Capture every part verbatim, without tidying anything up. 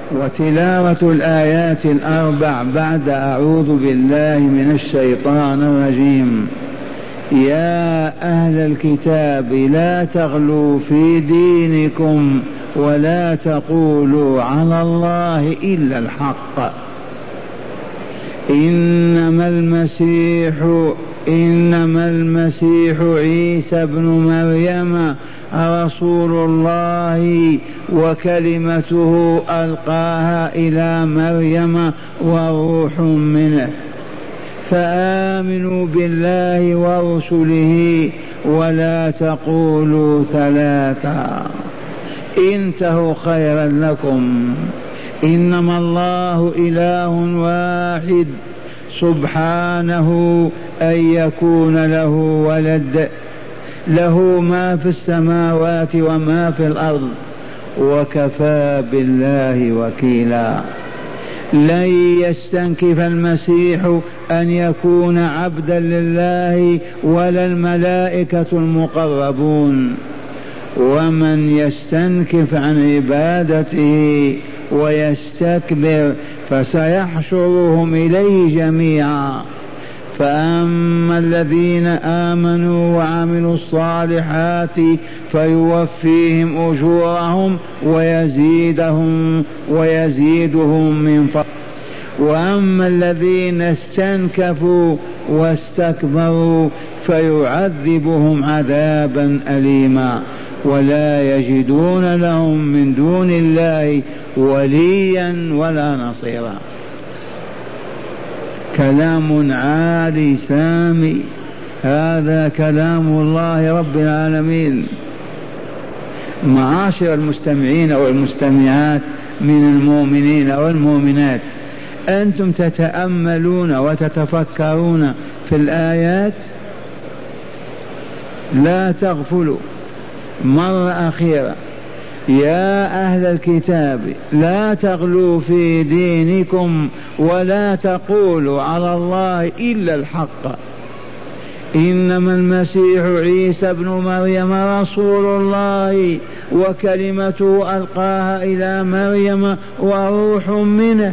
وتلاوة الآيات الأربع بعد أعوذ بالله من الشيطان الرجيم. يا أهل الكتاب لا تغلوا في دينكم ولا تقولوا على الله إلا الحق إنما المسيح إنما المسيح عيسى ابن مريم رسول الله وكلمته ألقاها إلى مريم وروح منه فآمنوا بالله ورسله ولا تقولوا ثلاثا انتهوا خيرا لكم. إنما الله إله واحد سبحانه أن يكون له ولد، له ما في السماوات وما في الأرض وكفى بالله وكيلا. لن يستنكف المسيح أن يكون عبدا لله ولا الملائكة المقربون، ومن يستنكف عن عبادته ويستكبر فسيحشرهم إليه جميعا. فأما الذين آمنوا وعملوا الصالحات فيوفيهم أجورهم ويزيدهم ويزيدهم من فضله، وأما الذين استنكفوا واستكبروا فيعذبهم عذابا أليما ولا يجدون لهم من دون الله وليا ولا نصيرا. كلام عالي سامي، هذا كلام الله رب العالمين. معاشر المستمعين والمستمعات من المؤمنين والمؤمنات، أنتم تتأملون وتتفكرون في الآيات، لا تغفلوا. مرة أخيرة، يا أهل الكتاب لا تغلوا في دينكم ولا تقولوا على الله إلا الحق إنما المسيح عيسى ابن مريم رسول الله وكلمته ألقاها إلى مريم وروح منه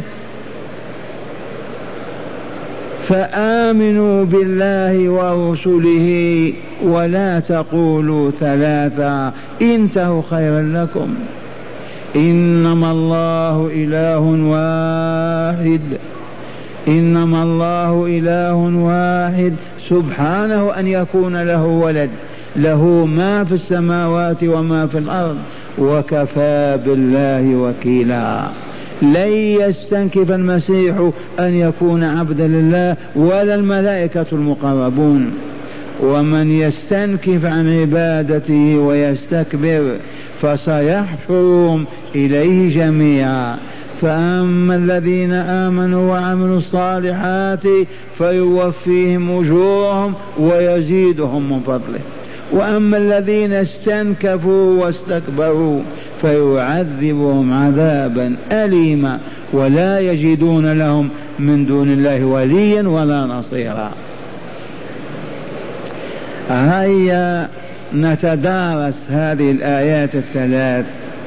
فآمنوا بالله ورسله ولا تقولوا ثلاثا انتهوا خيرا لكم. إنما الله إله واحد إنما الله إله واحد سبحانه أن يكون له ولد، له ما في السماوات وما في الأرض وكفى بالله وكيلا. لن يستنكف المسيح أن يكون عبدا لله ولا الملائكة المقربون، ومن يستنكف عن عبادته ويستكبر فسيحشرهم إليه جميعا. فأما الذين آمنوا وعملوا الصالحات فيوفيهم أجورهم ويزيدهم من فضله، وأما الذين استنكفوا واستكبروا فيعذبهم عذابا أليما ولا يجدون لهم من دون الله وليا ولا نصيرا. هيا نتدارس هذه الآيات الثلاث.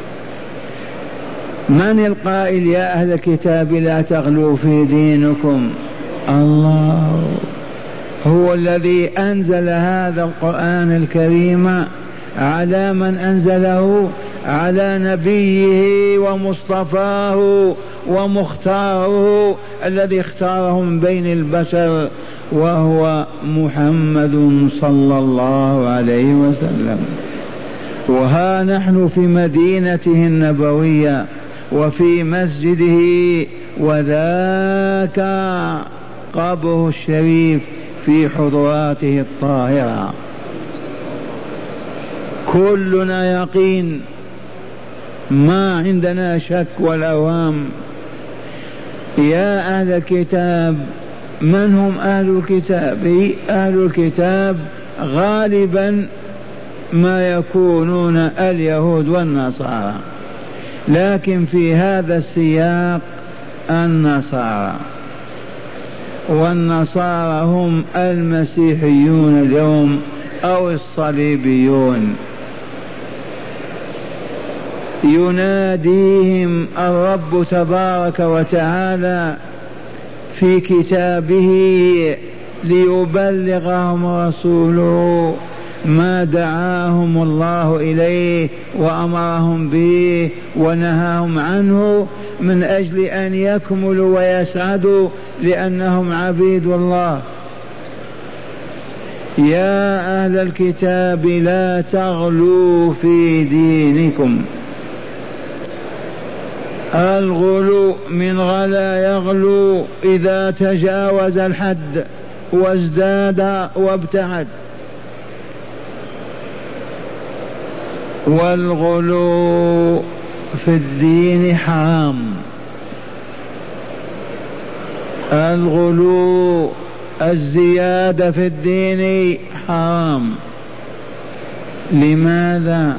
من القائل يا أهل الكتاب لا تغلوا في دينكم؟ الله هو الذي أنزل هذا القرآن الكريم. على من أنزله؟ على نبيه ومصطفاه ومختاره الذي اختاره من بين البشر، وهو محمد صلى الله عليه وسلم. وها نحن في مدينته النبوية وفي مسجده، وذاك قبره الشريف في حضراته الطاهرة. كلنا يقين، ما عندنا شك ولا وهم. يا أهل الكتاب، من هم أهل الكتاب؟ أهل الكتاب غالبا ما يكونون اليهود والنصارى، لكن في هذا السياق النصارى، والنصارى هم المسيحيون اليوم أو الصليبيون. يناديهم الرب تبارك وتعالى في كتابه ليبلغهم رسوله ما دعاهم الله إليه وأمرهم به ونهاهم عنه من أجل أن يكملوا ويسعدوا لأنهم عبيد الله. يا أهل الكتاب لا تغلوا في دينكم. الغلو من غلا يغلو إذا تجاوز الحد وازداد وابتعد، والغلو في الدين حرام. الغلو الزيادة في الدين حرام. لماذا؟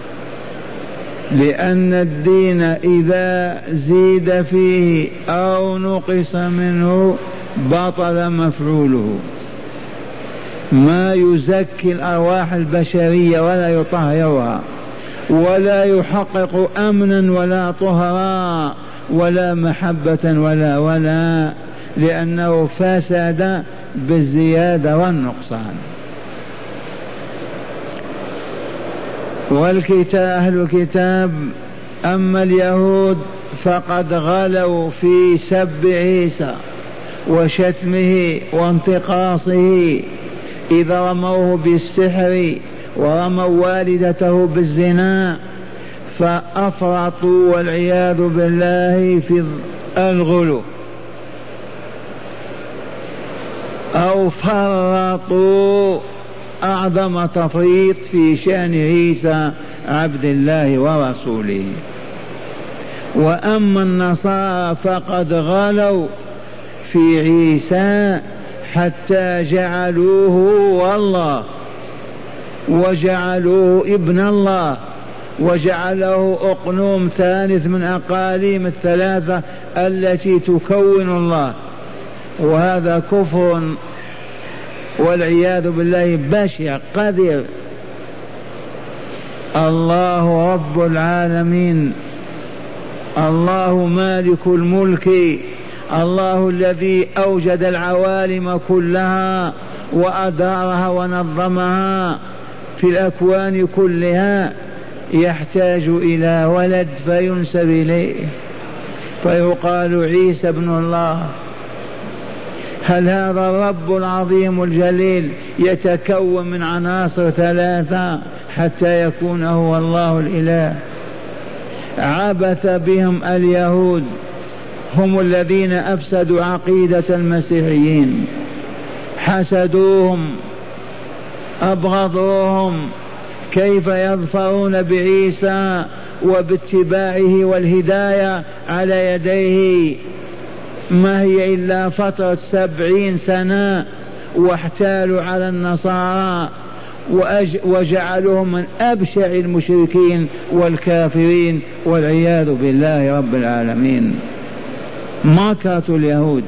لأن الدين إذا زيد فيه أو نقص منه بطل مفعوله، ما يزكي الأرواح البشرية ولا يطهرها ولا يحقق أمنا ولا طهرا ولا محبة ولا ولا، لأنه فسد بالزيادة والنقصان. والكتاب أهل الكتاب أما اليهود فقد غلوا في سب عيسى وشتمه وانتقاصه، إذا رموه بالسحر ورموا والدته بالزنا فأفرطوا والعياذ بالله في الغلو، أو فرطوا أعظم تفريط في شأن عيسى عبد الله ورسوله. وأما النصارى فقد غلوا في عيسى حتى جعلوه والله وجعلوه ابن الله وجعله أقنوم ثالث من أقاليم الثلاثة التي تكون الله، وهذا كفر والعياذ بالله بشع قذر. الله رب العالمين، الله مالك الملك، الله الذي أوجد العوالم كلها وأدارها ونظمها في الأكوان كلها، يحتاج إلى ولد فينسب إليه فيقال عيسى ابن الله. هل هذا الرب العظيم الجليل يتكون من عناصر ثلاثة حتى يكون هو الله الإله؟ عبث بهم اليهود، هم الذين أفسدوا عقيدة المسيحيين، حسدوهم أبغضوهم. كيف يظفرون بعيسى وباتباعه والهداية على يديه؟ ما هي إلا فترة سبعين سنة، واحتالوا على النصارى وجعلوهم من أبشع المشركين والكافرين والعياذ بالله رب العالمين. مكرة اليهود.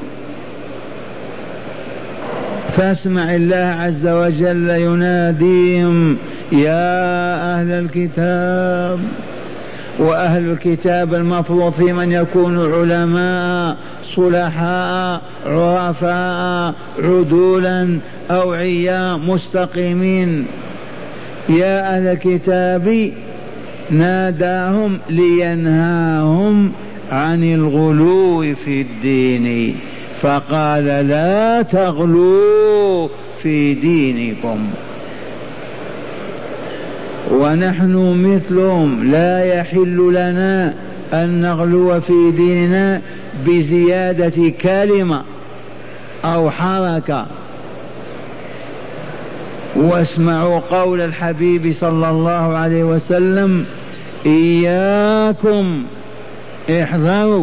فاسمع الله عز وجل يناديهم يا أهل الكتاب. وأهل الكتاب المفروض في من يكون علماء صلحاء عرفاء عدولا أوعياء مستقيمين. يا أهل الكتاب ناداهم لينهاهم عن الغلو في الدين، فقال لا تغلوا في دينكم. ونحن مثلهم لا يحل لنا أن نغلو في ديننا بزيادة كلمة أو حركة. واسمعوا قول الحبيب صلى الله عليه وسلم إياكم احذروا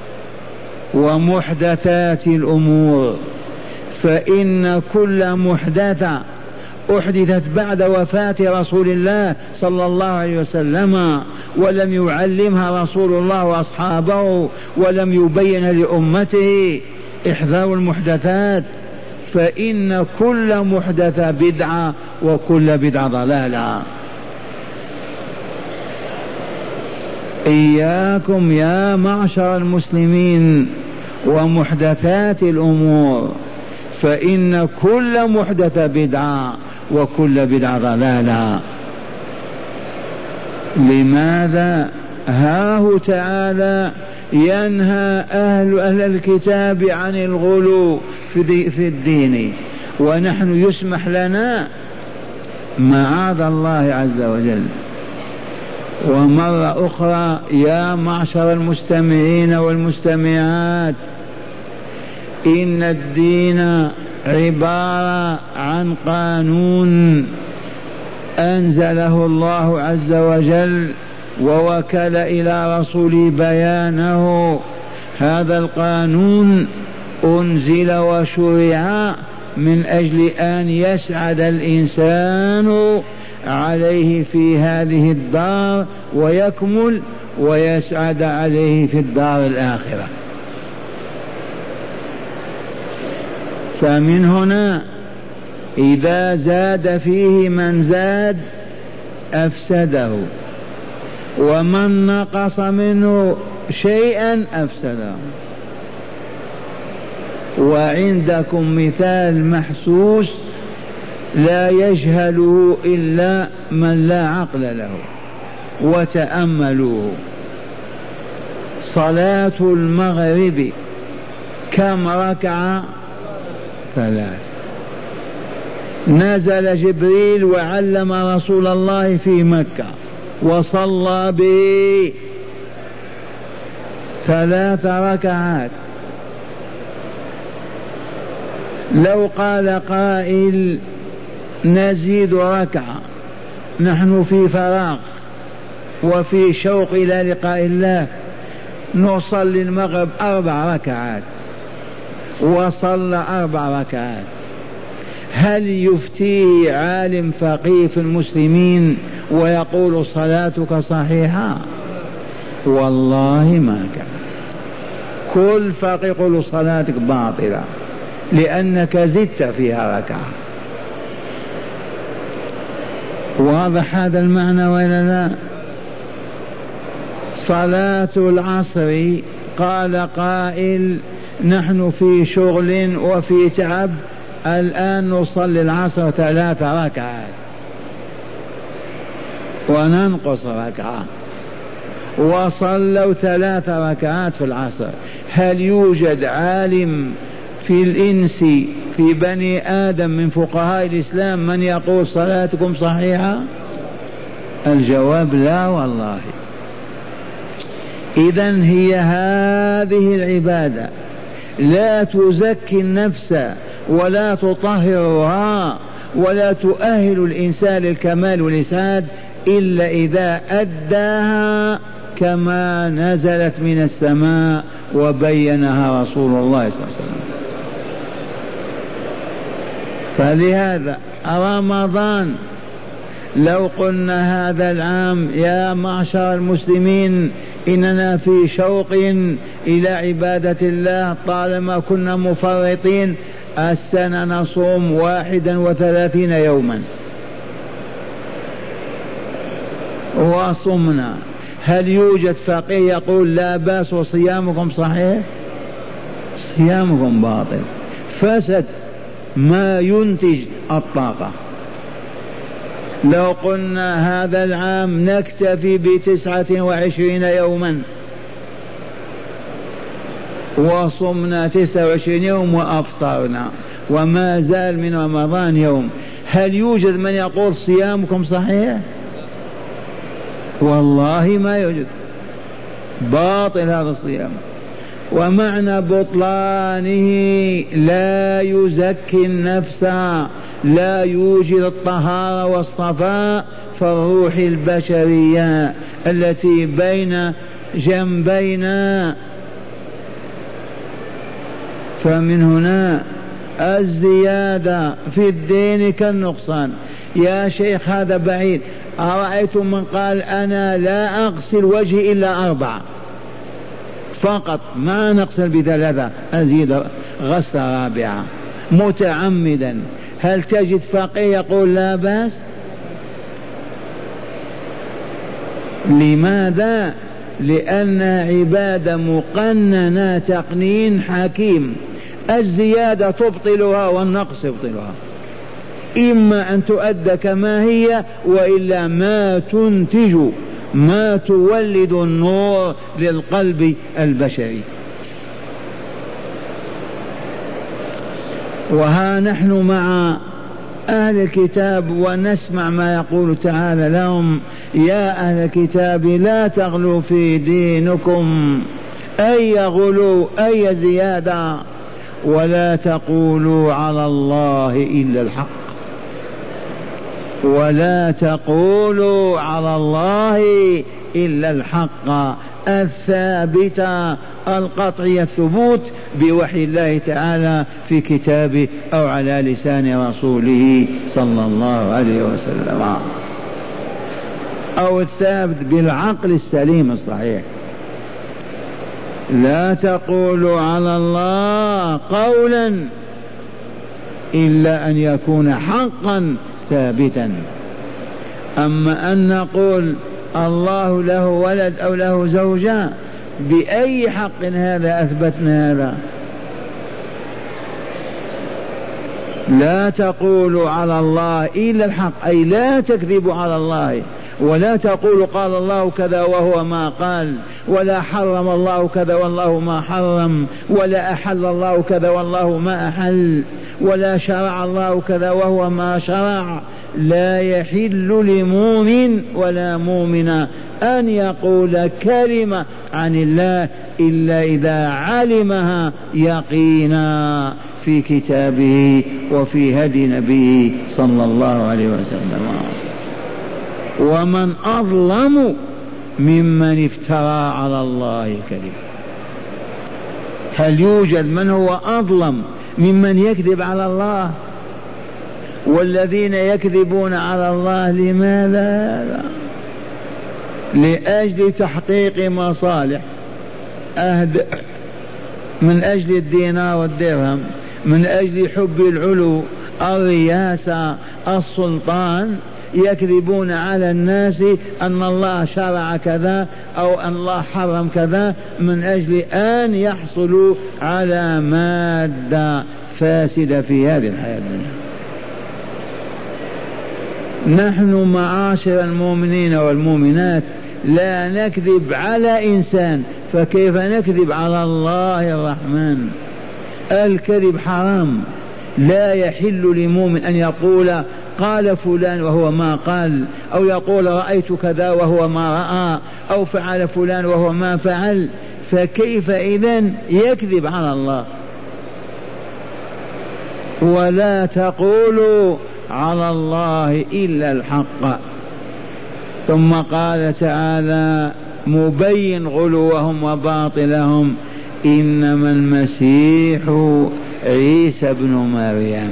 ومحدثات الأمور، فإن كل محدثة أحدثت بعد وفاة رسول الله صلى الله عليه وسلم ولم يعلمها رسول الله وأصحابه ولم يبين لأمته. احذروا المحدثات، فإن كل محدثة بدعة وكل بدعة ضلالة. إياكم يا معشر المسلمين ومحدثات الأمور، فإن كل محدثة بدعة وكل بدعة ضلالة. لماذا؟ هاه تعالى ينهى أهل أهل الكتاب عن الغلو في الدين، ونحن يسمح لنا معاذ الله عز وجل. ومرة أخرى يا معشر المستمعين والمستمعات، إن الدين عبارة عن قانون أنزله الله عز وجل ووكل إلى رسوله بيانه. هذا القانون أنزل وشرع من أجل أن يسعد الإنسان عليه في هذه الدار ويكمل ويسعد عليه في الدار الآخرة. فمن هنا إذا زاد فيه من زاد أفسده، ومن نقص منه شيئا أفسده. وعندكم مثال محسوس لا يجهله إلا من لا عقل له، وتأملوه. صلاة المغرب كم ركعة؟ ثلاث. نزل جبريل وعلم رسول الله في مكة وصلى به ثلاث ركعات. لو قال قائل نزيد ركعة، نحن في فراغ وفي شوق إلى لقاء الله، نصلي المغرب أربع ركعات وصلى أربع ركعات، هل يفتيه عالم فقيه في المسلمين ويقول صلاتك صحيحة؟ والله ما كان. كل فقيه يقول صلاتك باطلة لأنك زدت فيها ركعة. واضح هذا المعنى ولا لا؟ صلاة العصر قال قائل نحن في شغل وفي تعب، الآن نصلي العصر ثلاث ركعات وننقص ركعة، وصلوا ثلاث ركعات في العصر. هل يوجد عالم في الإنس في بني آدم من فقهاء الإسلام من يقول صلاتكم صحيحة؟ الجواب لا والله. إذن هي هذه العبادة لا تزكي النفس ولا تطهرها ولا تؤهل الإنسان للكمال والإسعاد إلا إذا أداها كما نزلت من السماء وبينها رسول الله صلى الله عليه وسلم. فلهذا رمضان لو قلنا هذا العام يا معشر المسلمين إننا في شوق إلى عبادة الله طالما كنا مفرطين، السنة نصوم واحدا وثلاثين يوما وصمنا، هل يوجد فقيه يقول لا بأس وصيامكم صحيح؟ صيامكم باطل، فسد ما ينتج الطاقة. لو قلنا هذا العام نكتفي بتسعة وعشرين يوما وصمنا تسعة وعشرين يوم وأفطرنا وما زال من رمضان يوم، هل يوجد من يقول صيامكم صحيح؟ والله ما يوجد، باطل هذا الصيام. ومعنى بطلانه لا يزكي النفس، لا يوجد الطهارة والصفاء في الروح البشرية التي بين جنبينا. فمن هنا الزيادة في الدين كالنقصان. يا شيخ هذا بعيد، أرأيتم من قال أنا لا أغسل وجهي إلا أربعة فقط ما نغسل بثلاثة، أزيد غسل رابعة متعمدا، هل تجد فقيه يقول لا بأس؟ لماذا؟ لأنها عبادة مقننة تقنين حكيم. الزيادة تبطلها والنقص يبطلها، إما أن تؤدى كما هي وإلا ما تنتج ما تولد النور للقلب البشري. وها نحن مع أهل الكتاب ونسمع ما يقول تعالى لهم: يا أهل الكتاب لا تغلوا في دينكم، أي غلو أي زيادة، ولا تقولوا على الله إلا الحق، ولا تقولوا على الله إلا الحق الثابتة القطعي الثبوت بوحي الله تعالى في كتابه أو على لسان رسوله صلى الله عليه وسلم، أو الثابت بالعقل السليم الصحيح. لا تقولوا على الله قولا إلا أن يكون حقا ثابتا. أما أن نقول الله له ولد أو له زوجة، بأي حق هذا أثبتنا هذا؟ لا تقولوا على الله إلا الحق، أي لا تكذبوا على الله، ولا تقولوا قال الله كذا وهو ما قال، ولا حرم الله كذا والله ما حرم، ولا أحل الله كذا والله ما أحل، ولا شرع الله كذا وهو ما شرع. لا يحل لمؤمن ولا مؤمنة أن يقول كلمة عن الله إلا إذا علمها يقينا في كتابه وفي هدي نبيه صلى الله عليه وسلم. ومن أظلم ممن افترى على الله كذب. هل يوجد من هو أظلم ممن يكذب على الله؟ والذين يكذبون على الله لماذا؟ لأجل تحقيق مصالح، أهد من أجل الدينار والدرهم، من أجل حب العلو، الرياسة، السلطان. يكذبون على الناس أن الله شرع كذا أو أن الله حرم كذا من أجل أن يحصلوا على مادة فاسدة في هذه الحياة الدنيا. نحن معاشر المؤمنين والمؤمنات لا نكذب على إنسان، فكيف نكذب على الله الرحمن؟ الكذب حرام. لا يحل لمؤمن أن يقول قال فلان وهو ما قال، أو يقول رأيت كذا وهو ما رأى، أو فعل فلان وهو ما فعل. فكيف إذن يكذب على الله؟ ولا تقولوا على الله إلا الحق. ثم قال تعالى مبين غلوهم وباطلهم: إنما المسيح عيسى بن مريم.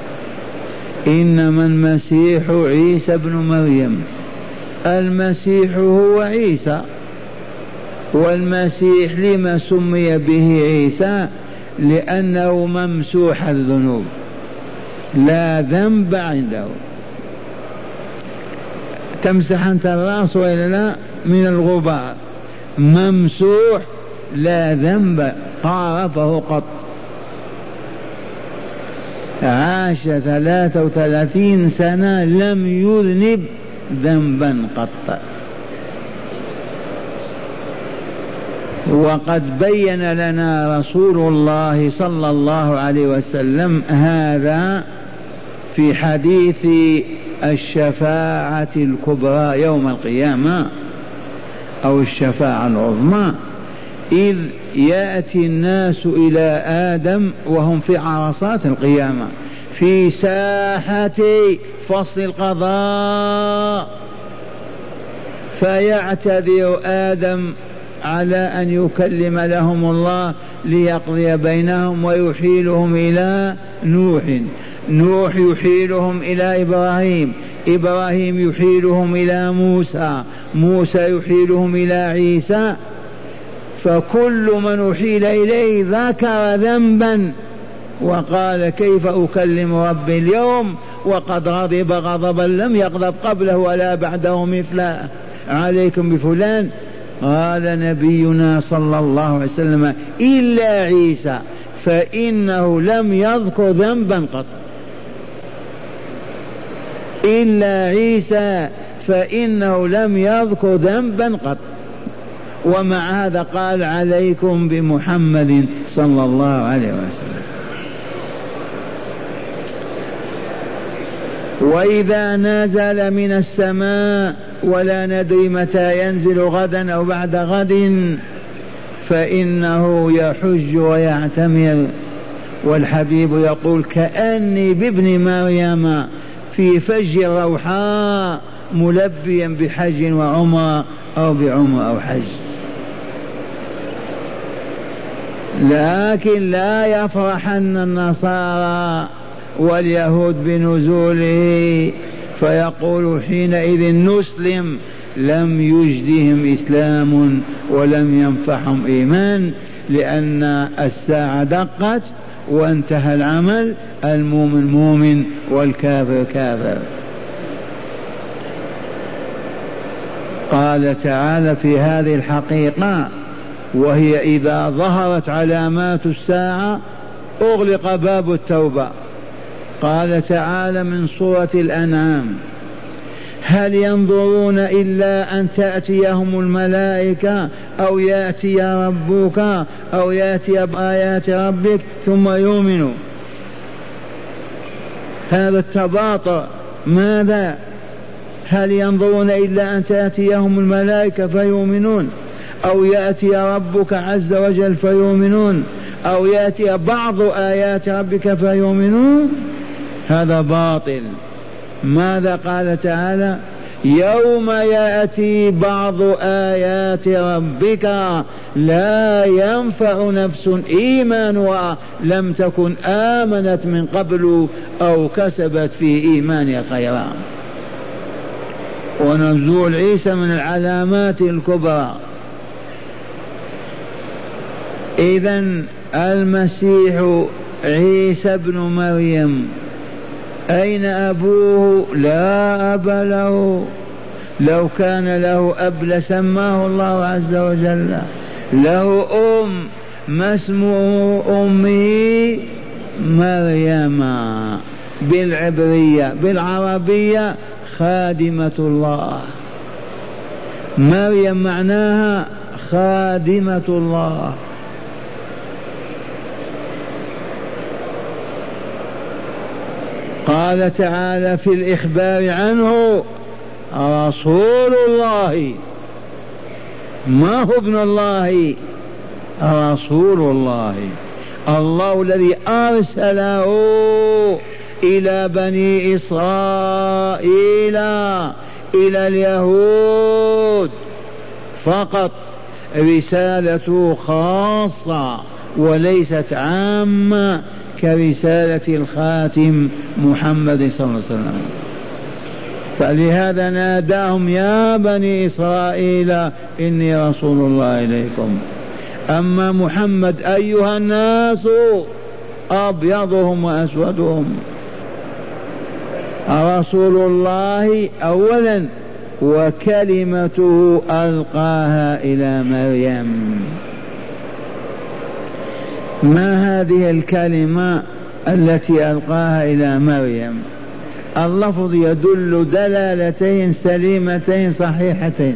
إنما المسيح عيسى بن مريم. المسيح هو عيسى، والمسيح لما سمي به عيسى؟ لأنه ممسوح الذنوب، لا ذنب عنده. تمسح أنت الرأس وإلا لا من الغبار، ممسوح لا ذنب قارفه قط. عاش ثلاثة وثلاثين سنة لم يذنب ذنبا قط. وقد بين لنا رسول الله صلى الله عليه وسلم هذا في حديث الشفاعة الكبرى يوم القيامة أو الشفاعة العظمى، إذ يأتي الناس إلى آدم وهم في عرصات القيامة في ساحة فصل القضاء، فيعتذر آدم على أن يكلم لهم الله ليقضي بينهم، ويحيلهم إلى نوح، نوح يحيلهم إلى إبراهيم، إبراهيم يحيلهم إلى موسى، موسى يحيلهم إلى عيسى. فكل من أحيل إليه ذكر ذنبا وقال كيف أكلم ربي اليوم وقد غضب غضبا لم يغضب قبله ولا بعده مثله، عليكم بفلان. قال نبينا صلى الله عليه وسلم إلا عيسى فإنه لم يذكر ذنبا قط، إلا عيسى فإنه لم يذكر ذنبا قط. ومع هذا قال عليكم بمحمد صلى الله عليه وسلم. وإذا نزل من السماء ولا ندري متى ينزل غدا أو بعد غد فإنه يحج ويعتمر. والحبيب يقول كأني بابن مريم في فج الروحاء ملبيا بحج وعمرة أو بعمرة أو حج. لكن لا يفرحن النصارى واليهود بنزوله فيقول حينئذ نسلم، لم يجدهم إسلام ولم ينفعهم إيمان، لأن الساعة دقت وانتهى العمل، المؤمن مؤمن والكافر كافر. قال تعالى في هذه الحقيقة وهي إذا ظهرت علامات الساعة أغلق باب التوبة. قال تعالى من سورة الأنعام هل ينظرون إلا أن تأتيهم الملائكة أو يأتي ربك أو يأتي بآيات ربك ثم يؤمنوا. هذا التباطؤ ماذا؟ هل ينظرون إلا أن تأتيهم الملائكة فيؤمنون أو يأتي ربك عز وجل فيؤمنون أو يأتي بعض آيات ربك فيؤمنون؟ هذا باطل. ماذا قال تعالى؟ يوم يأتي بعض آيات ربك لا ينفع نفس إيمانها لم تكن آمنت من قبل أو كسبت في إيمانها خيرا. ونزول عيسى من العلامات الكبرى. إذن المسيح عيسى ابن مريم أين أبوه؟ لا أب له. لو كان له أب لسماه الله عز وجل. له أم، ما اسمه أمه؟ مريم بالعبرية، بالعربية خادمة الله. مريم معناها خادمة الله. قال تعالى في الإخبار عنه رسول الله، ما هو ابن الله، رسول الله. الله الذي أرسله إلى بني إسرائيل إلى اليهود فقط، رسالته خاصة وليست عامة كرسالة الخاتم محمد صلى الله عليه وسلم. فلهذا ناداهم يا بني إسرائيل إني رسول الله إليكم. أما محمد أيها الناس أبيضهم وأسودهم. رسول الله أولا وكلمته ألقاها إلى مريم. ما هذه الكلمة التي ألقاها إلى مريم؟ اللفظ يدل دلالتين سليمتين صحيحتين.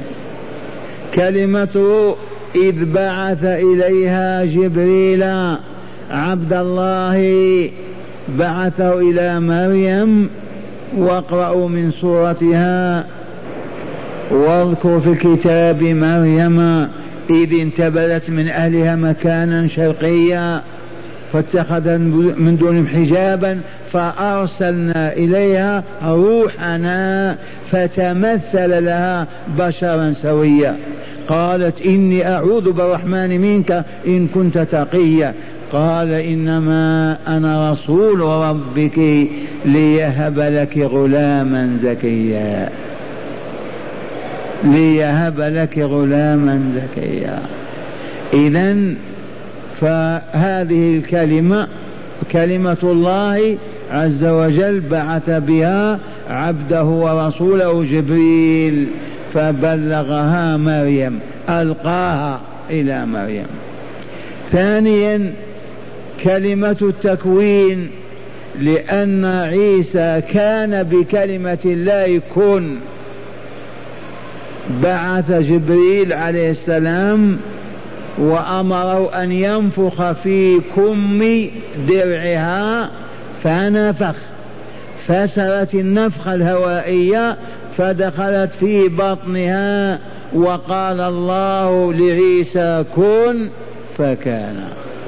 كلمته إذ بعث إليها جبريل عبد الله بعثه إلى مريم. واقرأوا من سورتها واذكر في الكتاب مريم إذ انتبذت من أهلها مكانا شرقيا فاتخذت من دونهم حجابا فأرسلنا إليها روحنا فتمثل لها بشرا سويا. قالت إني أعوذ بالرحمن منك إن كنت تقيا. قال إنما أنا رسول ربك ليهب لك غلاما زكيا، ليهب لك غلاما زكيا. إذن فهذه الكلمة كلمة الله عز وجل بعث بها عبده ورسوله جبريل فبلغها مريم. ألقاها إلى مريم. ثانيا كلمة التكوين، لأن عيسى كان بكلمة الله كن، بعث جبريل عليه السلام وأمره أن ينفخ في كم درعها فنفخ، فسرت النفخة الهوائية فدخلت في بطنها، وقال الله لعيسى كن فكان.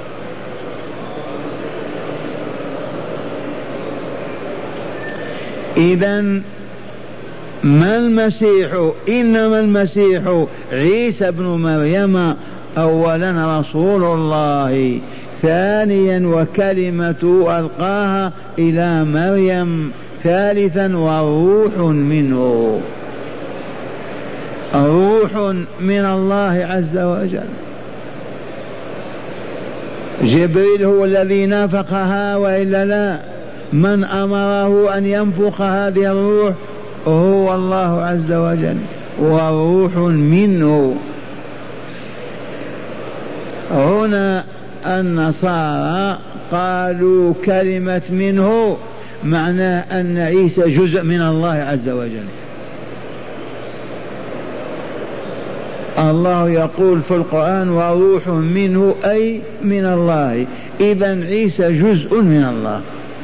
إذن ما المسيح؟ إنما المسيح عيسى بن مريم، أولا رسول الله، ثانيا وكلمة ألقاها إلى مريم، ثالثا وروح منه، روح من الله عز وجل. جبريل هو الذي نفخها وإلا لا؟ من أمره أن ينفخ هذه الروح هو الله عز وجل، وروح منه. هنا النصارى قالوا كلمة منه معناه أن عيسى جزء من الله عز وجل. الله يقول في القرآن وروح منه أي من الله، إذن عيسى جزء من الله.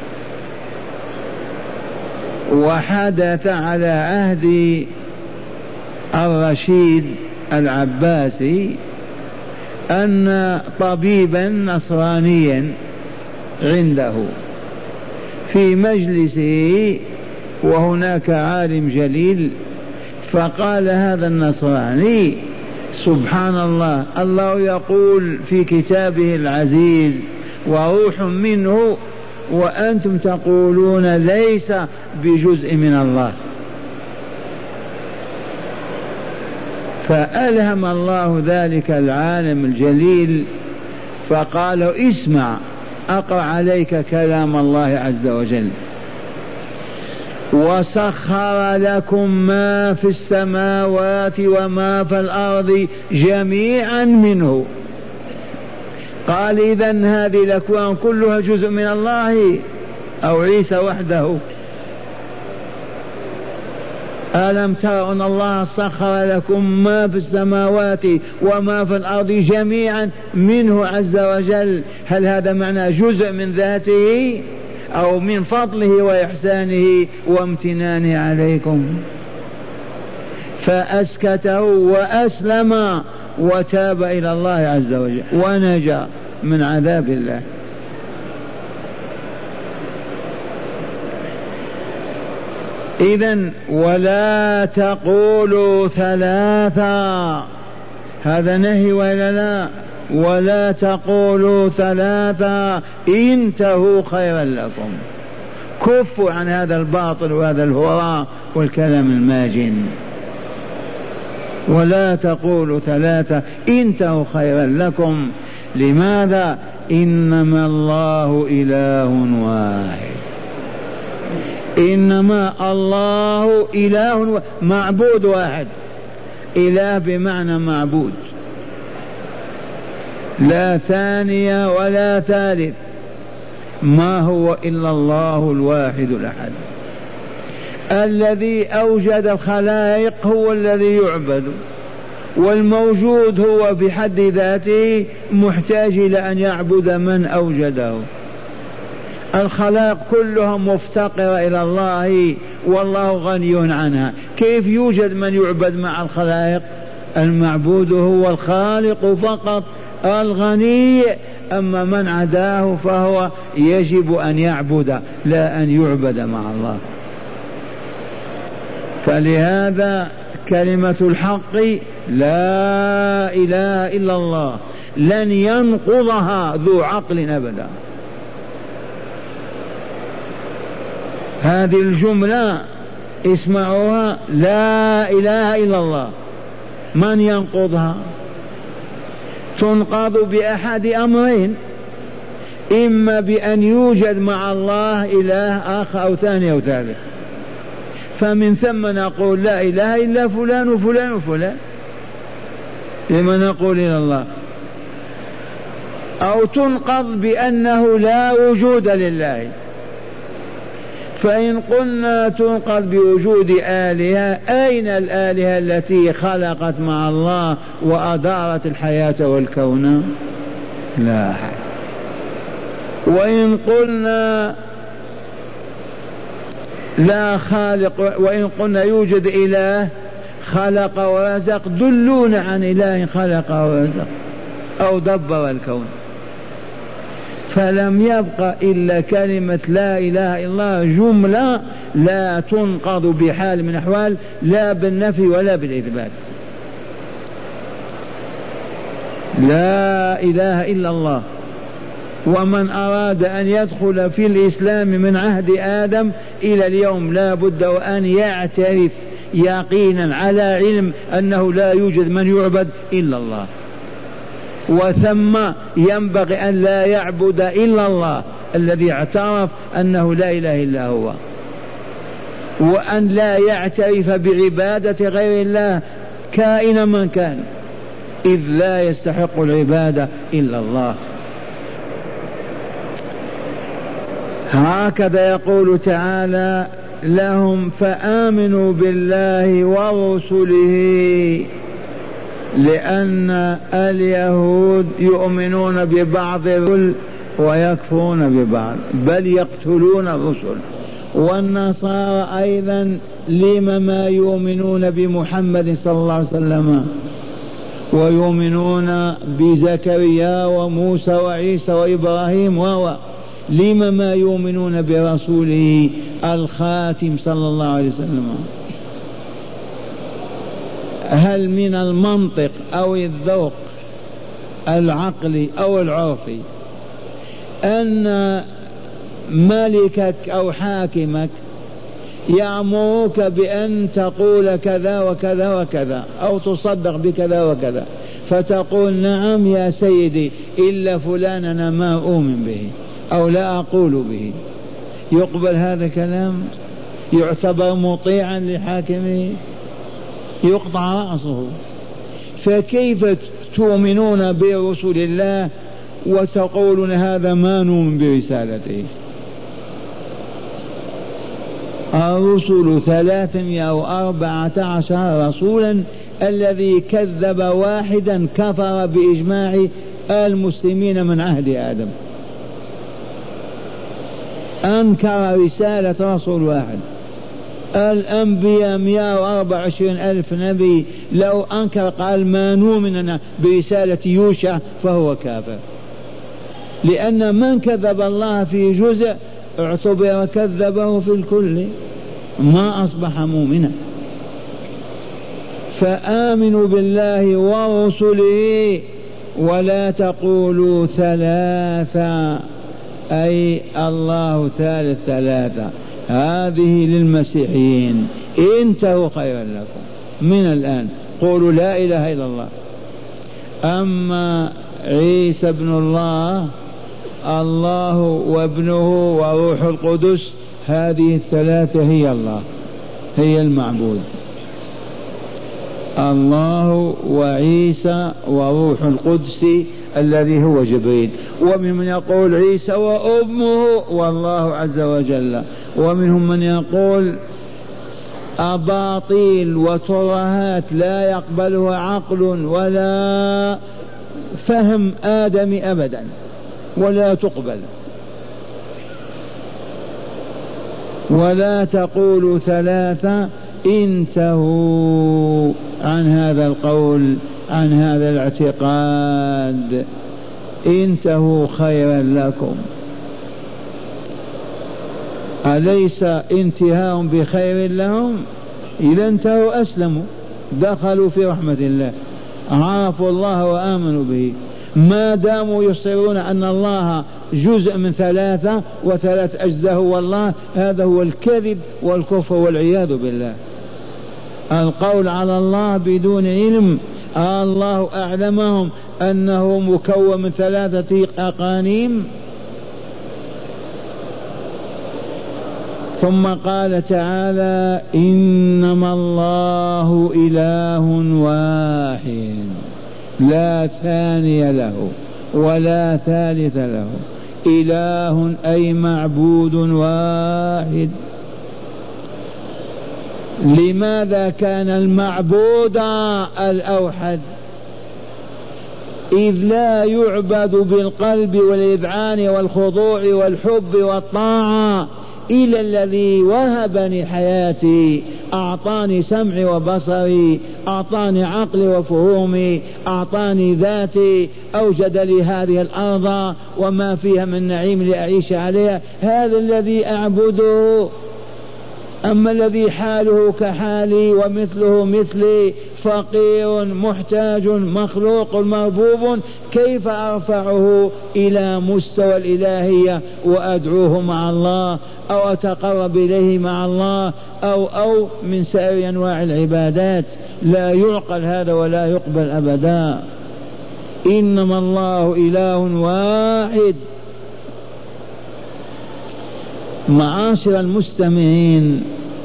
وحدث على عهد الرشيد العباسي أن طبيبا نصرانيا عنده في مجلسه وهناك عالم جليل، فقال هذا النصراني سبحان الله، الله يقول في كتابه العزيز وروح منه، وأنتم تقولون ليس بجزء من الله. فألهم الله ذلك العالم الجليل فقال اسمع، أقرأ عليك كلام الله عز وجل: وسخر لكم ما في السماوات وما في الأرض جميعا منه. قال إذن هذه الأكوان كلها جزء من الله أو عيسى وحده؟ ألم تروا أن الله سخر لكم ما في السماوات وما في الأرض جميعا منه عز وجل؟ هل هذا معنى جزء من ذاته أو من فضله وإحسانه وامتنانه عليكم؟ فأسكته وأسلم وتاب إلى الله عز وجل ونجا من عذاب الله. إذن ولا تقولوا ثلاثة، هذا نهي ولا لا؟ ولا تقولوا ثلاثة انتهوا خيرا لكم، كفوا عن هذا الباطل وهذا الهراء والكلام الماجن. ولا تقولوا ثلاثة انتهوا خيرا لكم. لماذا؟ إنما الله إله واحد، إنما الله إله معبود واحد. إله بمعنى معبود، لا ثانية ولا ثالث، ما هو إلا الله الواحد الأحد الذي أوجد الخلائق، هو الذي يعبد، والموجود هو بحد ذاته محتاج إلى أن يعبد من أوجده. الخلائق كلها مفتقرة إلى الله والله غني عنها، كيف يوجد من يعبد مع الخلائق؟ المعبود هو الخالق فقط الغني، أما من عداه فهو يجب أن يعبد لا أن يعبد مع الله. فلهذا كلمة الحق لا إله إلا الله لن ينقضها ذو عقل أبدا. هذه الجملة اسمعوها، لا إله إلا الله، من ينقضها؟ تنقض بأحد أمرين: إما بأن يوجد مع الله إله آخر أو ثاني أو ثالث، فمن ثم نقول لا إله إلا فلان وفلان وفلان. لما نقول إلى الله؟ أو تنقض بأنه لا وجود لله. فإن قلنا تنقض بوجود آلهة، أين الآلهة التي خلقت مع الله وأدارت الحياة والكون؟ لا. وإن قلنا لا خالق، وإن قلنا يوجد إله خلق ورزق، دلونا عن إله خلق ورزق أو دبر الكون. فلم يبق إلا كلمة لا إله إلا الله، جملة لا تنقض بحال من الأحوال، لا بالنفي ولا بالإثبات. لا إله إلا الله. ومن أراد أن يدخل في الإسلام من عهد آدم إلى اليوم لا بد وأن يعترف يقينا على علم أنه لا يوجد من يعبد إلا الله، وثم ينبغي أن لا يعبد إلا الله الذي اعترف أنه لا إله إلا هو، وأن لا يعترف بعبادة غير الله كائنا من كان، إذ لا يستحق العبادة إلا الله. هكذا يقول تعالى لهم: فآمنوا بالله ورسله، لأن اليهود يؤمنون ببعض الرسل ويكفرون ببعض، بل يقتلون الرسل. والنصارى أيضا لما ما يؤمنون بمحمد صلى الله عليه وسلم ويؤمنون بزكريا وموسى وعيسى وإبراهيم، و لما ما يؤمنون برسوله الخاتم صلى الله عليه وسلم. هل من المنطق أو الذوق العقلي أو العرفي أن ملكك أو حاكمك يأمرك بأن تقول كذا وكذا وكذا أو تصدق بكذا وكذا، فتقول نعم يا سيدي إلا فلان أنا ما أؤمن به أو لا أقول به؟ يقبل هذا كلام؟ يعتبر مطيعا لحاكمه؟ يقطع رأسه. فكيف تؤمنون برسول الله وتقولون هذا ما نؤمن برسالته؟ الرسل ثلاثمائة وأربعة عشر رسولا، الذي كذب واحدا كفر بإجماع المسلمين من عهد آدم، أنكر رسالة رسول واحد. الأنبياء مئة وأربعة وعشرين ألف نبي، لو أنكر قال ما نؤمن برسالة يوشع فهو كافر، لأن من كذب الله في جزء اعتبر كذبه في الكل، ما أصبح مؤمنا. فآمنوا بالله ورسله ولا تقولوا ثلاثة، أي الله ثالث ثلاثة، هذه للمسيحيين، انتهوا خيرا لكم من الآن، قولوا لا إله إلا الله. أما عيسى ابن الله، الله وابنه وروح القدس، هذه الثلاثة هي الله، هي المعبود، الله وعيسى وروح القدس الذي هو جبريل. وممن يقول عيسى وأمه والله عز وجل، ومنهم من يقول أباطيل وترهات لا يقبلها عقل ولا فهم آدم أبدا ولا تقبل. ولا تقولوا ثلاثة، انتهوا عن هذا القول، عن هذا الاعتقاد، انتهوا خيرا لكم. أليس انتهاء بخير لهم؟ إذا انتهوا أسلموا، دخلوا في رحمة الله، عرفوا الله وآمنوا به. ما داموا يصرون أن الله جزء من ثلاثة وثلاث أجزاء هو الله، هذا هو الكذب والكفر والعياذ بالله. القول على الله بدون علم، الله أعلمهم أنه مكون من ثلاثة أقانيم. ثم قال تعالى: إنما الله إله واحد. لا ثاني له ولا ثالث له، إله أي معبود واحد. لماذا كان المعبود الأوحد؟ إذ لا يعبد بالقلب والإذعان والخضوع والحب والطاعة إلى الذي وهبني حياتي، أعطاني سمعي وبصري، أعطاني عقلي وفهومي، أعطاني ذاتي، أوجد لي هذه الأرض وما فيها من نعيم لأعيش عليها، هذا الذي أعبده. أما الذي حاله كحالي ومثله مثلي، فقير محتاج مخلوق مربوب، كيف أرفعه إلى مستوى الإلهية وأدعوه مع الله أو أتقرب إليه مع الله أو أو من سائر أنواع العبادات؟ لا يعقل هذا ولا يقبل أبدا. إنما الله إله واحد. معاشر المستمعين،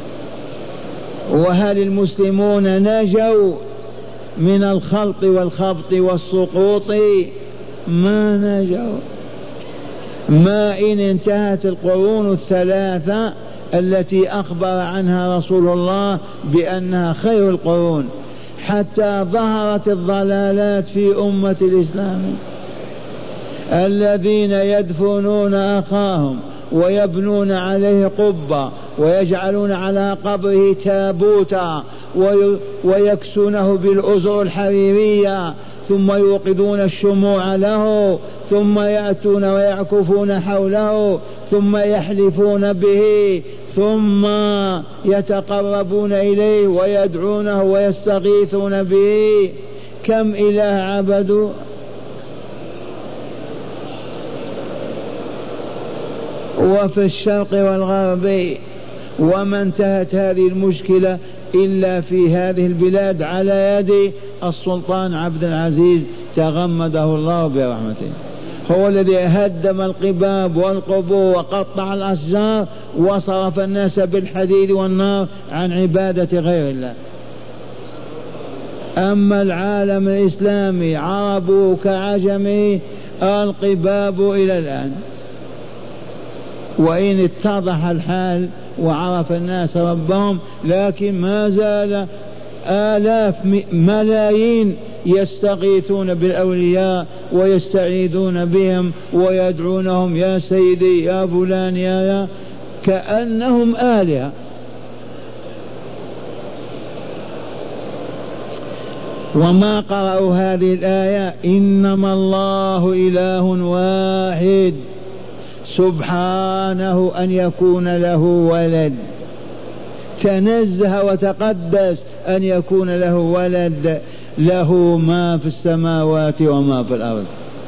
وهل المسلمون نجوا من الخلط والخبط والسقوط؟ ما نجوا. ما إن انتهت القرون الثلاثة التي أخبر عنها رسول الله بأنها خير القرون، حتى ظهرت الضلالات في أمة الإسلام، الذين يدفنون أخاهم ويبنون عليه قبة ويجعلون على قبره تابوتا ويكسونه بالأزر الحريرية، ثم يوقدون الشموع له، ثم يأتون ويعكفون حوله، ثم يحلفون به، ثم يتقربون إليه ويدعونه ويستغيثون به. كم إله عبدوا؟ وفي الشرق والغرب. وما انتهت هذه المشكلة إلا في هذه البلاد على يد السلطان عبد العزيز تغمده الله برحمته، هو الذي هدم القباب والقبور وقطع الأشجار وصرف الناس بالحديد والنار عن عبادة غير الله. أما العالم الإسلامي عربه كعجمه القباب إلى الآن، وإن اتضح الحال وعرف الناس ربهم، لكن ما زال آلاف ملايين يستغيثون بالأولياء ويستعيذون بهم ويدعونهم يا سيدي يا فلان يا, يا كأنهم آلهة. وما قرأوا هذه الآية إنما الله إله واحد سبحانه أن يكون له ولد، تنزه وتقدس أن يكون له ولد، له ما في السماوات وما في الأرض.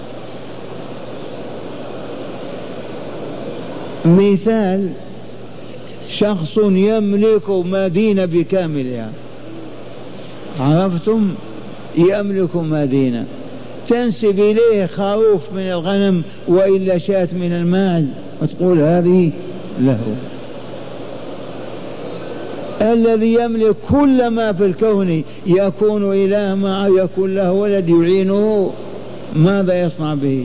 مثال، شخص يملك مدينة بكاملها، عرفتم؟ يملك مدينة تنسب إليه خروف من الغنم وإلا شاة من الماعز وتقول هذه له. الذي يملك كل ما في الكون يكون إله معه، يكون له ولد يعينه، ماذا يصنع به؟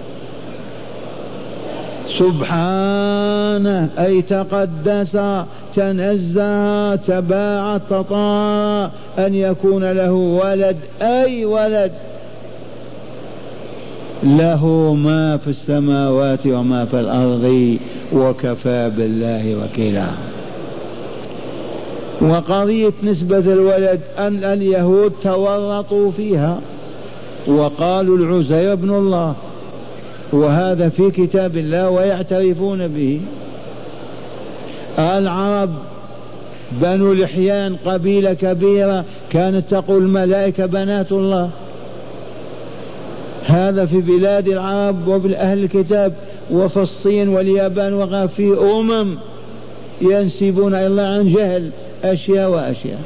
سبحانه أي تقدس تنزه تباعد تطاع أن يكون له ولد، أي ولد، له ما في السماوات وما في الأرض وكفى بالله وكيلا. وقضية نسبة الولد أن اليهود تورطوا فيها وقالوا العزير ابن الله، وهذا في كتاب الله ويعترفون به. العرب بنو لحيان قبيلة كبيرة كانت تقول الملائكة بنات الله، هذا في بلاد العرب وبالأهل الكتاب، وفي الصين واليابان وفي أمم ينسبون إلى الله عن جهل أشياء وأشياء.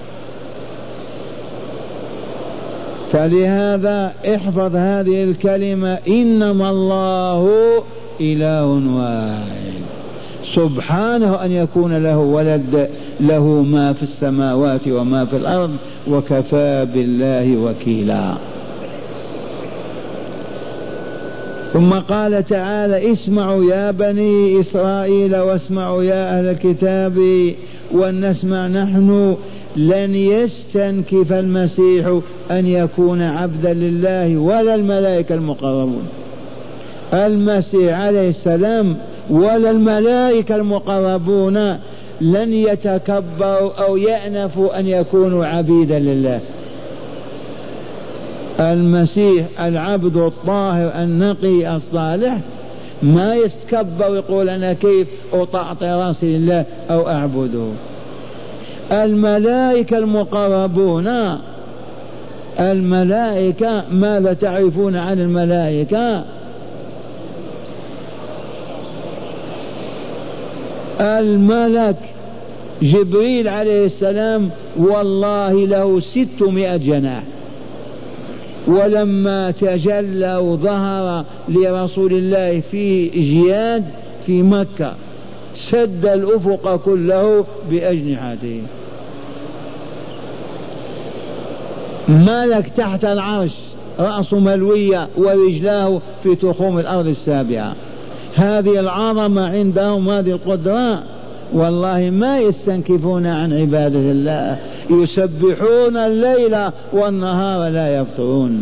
فلهذا احفظ هذه الكلمة إنما الله إله واحد سبحانه أن يكون له ولد، له ما في السماوات وما في الأرض وكفى بالله وكيلا. ثم قال تعالى اسمعوا يا بني إسرائيل واسمعوا يا أهل الكتاب ولنسمع نحن لن يستنكف المسيح أن يكون عبدا لله ولا الملائكة المقربون. المسيح عليه السلام ولا الملائكة المقربون لن يتكبروا أو يأنفوا أن يكونوا عبيدا لله. المسيح العبد الطاهر النقي الصالح ما يتكبر يقول أنا كيف أطعطي راسي لله أو أعبده. الملائكة المقربون، الملائكة ماذا تعرفون عن الملائكة؟ الملك جبريل عليه السلام والله له ستمائة جناح، ولما تجلى وظهر لرسول الله في جياد في مكة سد الأفق كله بأجنحته. ملك تحت العرش رأسه ملوية ورجلاه في تخوم الأرض السابعة. هذه العظمة عندهم، هذه القدرة، والله ما يستنكفون عن عبادة الله، يسبحون الليل والنهار لا يفترون.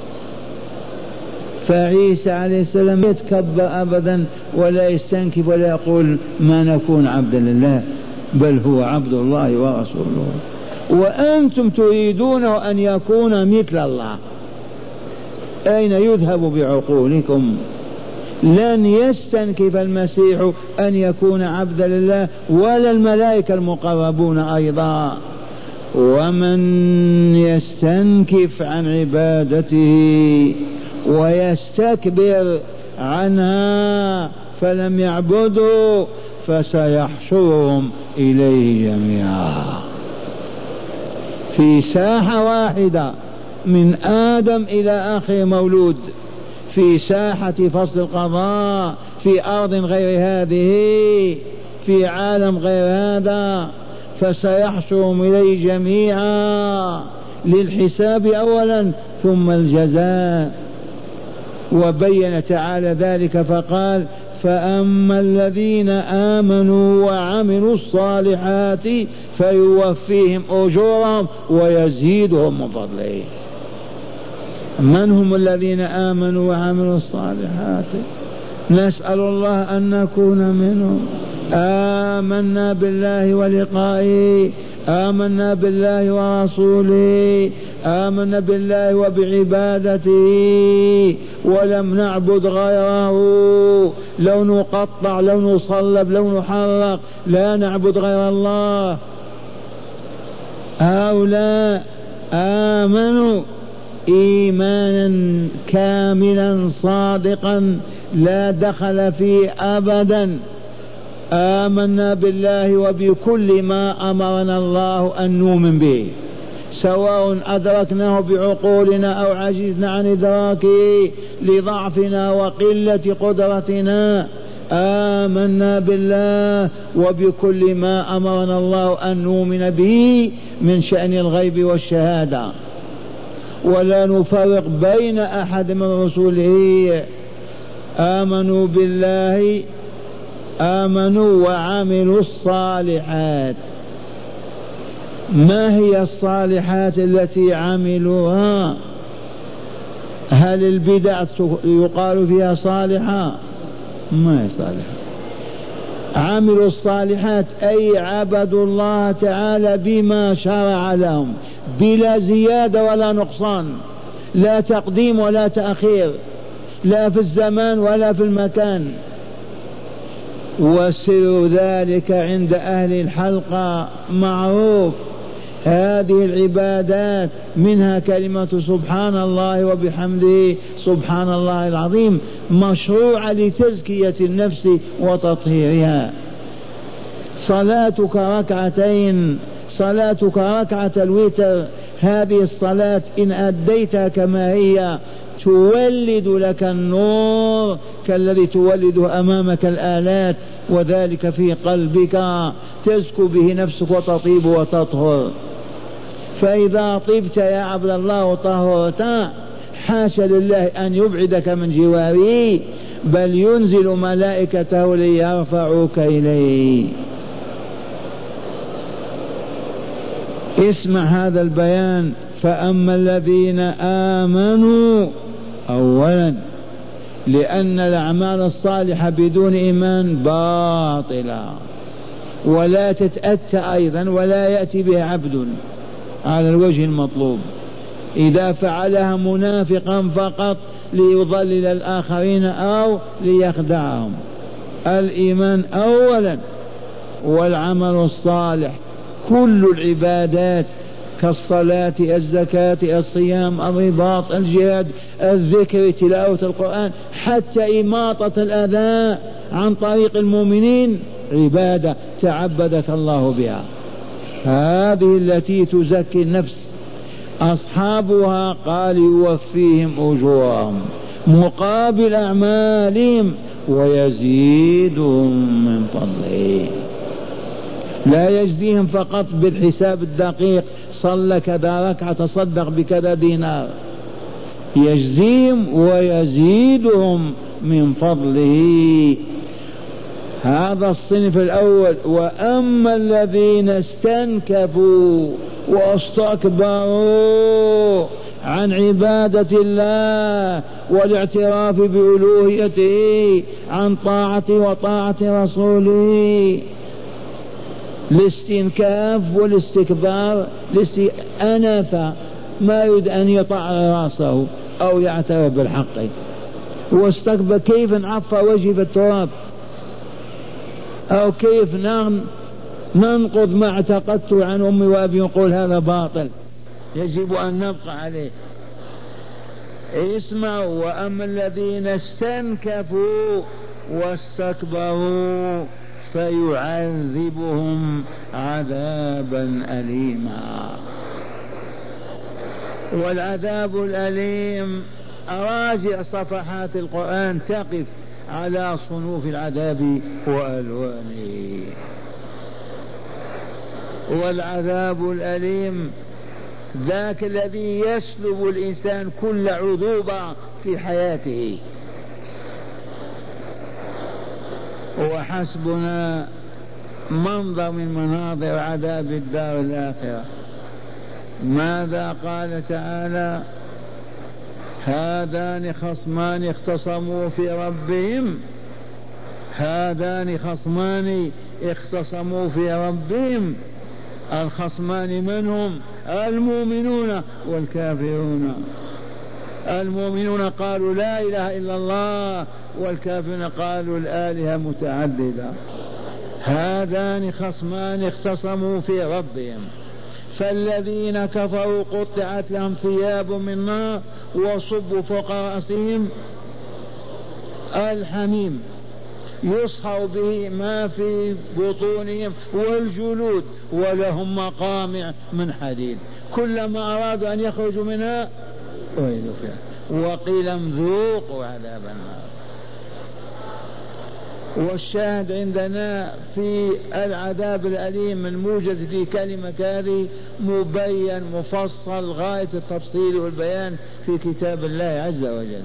فعيسى عليه السلام يتكبر أبدا ولا يستنكف ولا يقول ما نكون عبدا لله، بل هو عبد الله ورسوله. وأنتم تريدون أن يكون مثل الله، أين يذهب بعقولكم؟ لن يستنكف المسيح أن يكون عبدا لله ولا الملائكة المقربون أيضا. ومن يستنكف عن عبادته ويستكبر عنها فلم يعبدوا فسيحشرهم إليه جميعا. في ساحة واحدة من آدم إلى آخر مولود، في ساحة فصل القضاء، في أرض غير هذه، في عالم غير هذا، فسيحشرهم إليه جميعا للحساب أولا ثم الجزاء. وبين تعالى ذلك فقال فأما الذين آمنوا وعملوا الصالحات فيوفيهم أجورهم ويزيدهم من فضله. من هم الذين آمنوا وعملوا الصالحات؟ نسأل الله أن نكون منهم. آمنا بالله ولقائه، آمنا بالله ورسوله، آمنا بالله وبعبادته ولم نعبد غيره، لو نقطع لو نصلب لو نحرق لا نعبد غير الله. هؤلاء آمنوا إيمانا كاملا صادقا لا دخل فيه أبدا. آمنا بالله وبكل ما أمرنا الله أن نؤمن به، سواء أدركناه بعقولنا أو عجزنا عن إدراكه لضعفنا وقلة قدرتنا. آمنا بالله وبكل ما أمرنا الله أن نؤمن به من شأن الغيب والشهادة، ولا نفرق بين أحد من رسله. آمنوا بالله، آمنوا وعملوا الصالحات. ما هي الصالحات التي عملوها؟ هل البدع يقال فيها صالحة؟ ما هي صالحة. عملوا الصالحات أي عبدوا الله تعالى بما شرع لهم بلا زيادة ولا نقصان، لا تقديم ولا تأخير، لا في الزمان ولا في المكان. وسر ذلك عند أهل الحلقة معروف. هذه العبادات منها كلمة سبحان الله وبحمده سبحان الله العظيم مشروعة لتزكية النفس وتطهيرها. صلاتك ركعتين، صلاتك ركعة الوتر، هذه الصلاة إن أديتها كما هي تولد لك النور كالذي تولده أمامك الآلات، وذلك في قلبك تزكو به نفسك وتطيب وتطهر. فإذا طبت يا عبد الله وطهرت حاشا لله أن يبعدك من جواره، بل ينزل ملائكته ليرفعوك إليه. اسمع هذا البيان. فأما الذين آمنوا أولا، لأن الأعمال الصالحة بدون إيمان باطلة ولا تتأتى أيضا ولا يأتي بها عبد على الوجه المطلوب، إذا فعلها منافقا فقط ليضلل الآخرين أو ليخدعهم. الإيمان أولا، والعمل الصالح كل العبادات كالصلاة الزكاة الصيام الرباط الجهاد الذكر تلاوة القرآن حتى إماطة الأذى عن طريق المؤمنين عبادة تعبدك الله بها. هذه التي تزكي النفس. أصحابها قال يوفيهم أجورهم مقابل أعمالهم ويزيدهم من فضله. لا يجزيهم فقط بالحساب الدقيق، صلى كذا ركعة تصدق بكذا دينار، يجزيهم ويزيدهم من فضله. هذا الصنف الأول. وأما الذين استنكفوا واستكبروا عن عبادة الله والاعتراف بألوهيته عن طاعته وطاعة رسوله، الاستنكاف والاستكبار، أنف ما يريد أن يطع راسه أو يعترف بالحق، واستكبر كيف نعفى وجهي في التراب، أو كيف ننقض ما اعتقدت عن أمي وأبي يقول هذا باطل يجب أن نبقى عليه. اسمعوا. وأما الذين استنكفوا واستكبروا فيعذبهم عذابا أليما. والعذاب الأليم راجع صفحات القرآن تقف على صنوف العذاب وألوانه. والعذاب الأليم ذاك الذي يسلب الإنسان كل عذوبة في حياته. وحسبنا منظر من مناظر عذاب الدار الآخرة. ماذا قال تعالى؟ هذان خصمان اختصموا في ربهم هذان خصمان اختصموا في ربهم. الخصمان من هم؟ المؤمنون والكافرون. المؤمنون قالوا لا إله إلا الله، والكافرون قالوا الآلهة متعددة. هذان خصمان اختصموا في ربهم، فالذين كفروا قطعت لهم ثياب من نار وصبوا فوق رأسهم الحميم يصهر به ما في بطونهم والجلود، ولهم مقامع من حديد كلما أرادوا أن يخرجوا منها أعيدوا فيها وقيل ذوقوا عذاب النار. والشاهد عندنا في العذاب الأليم الموجز في كلمة هذه مبين مفصل غاية التفصيل والبيان في كتاب الله عز وجل.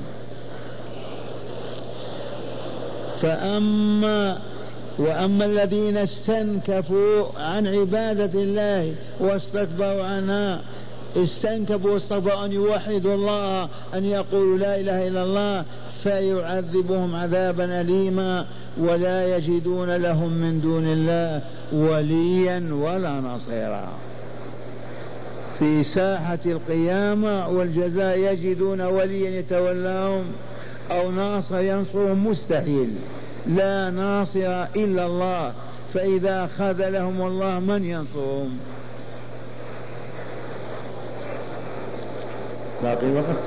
فأما وأما الذين استنكفوا عن عبادة الله واستكبروا عنها، استنكفوا واستكبروا أن يوحدوا الله، أن يقولوا لا إله إلا الله، فيعذبهم عذابا أليما ولا يجدون لهم من دون الله وليا ولا نصيرا. في ساحة القيامة والجزاء يجدون وليا يتولاهم أو ناصر ينصرهم مستحيل، لا ناصر إلا الله، فإذا خذلهم الله من ينصرهم؟ باقي وقت.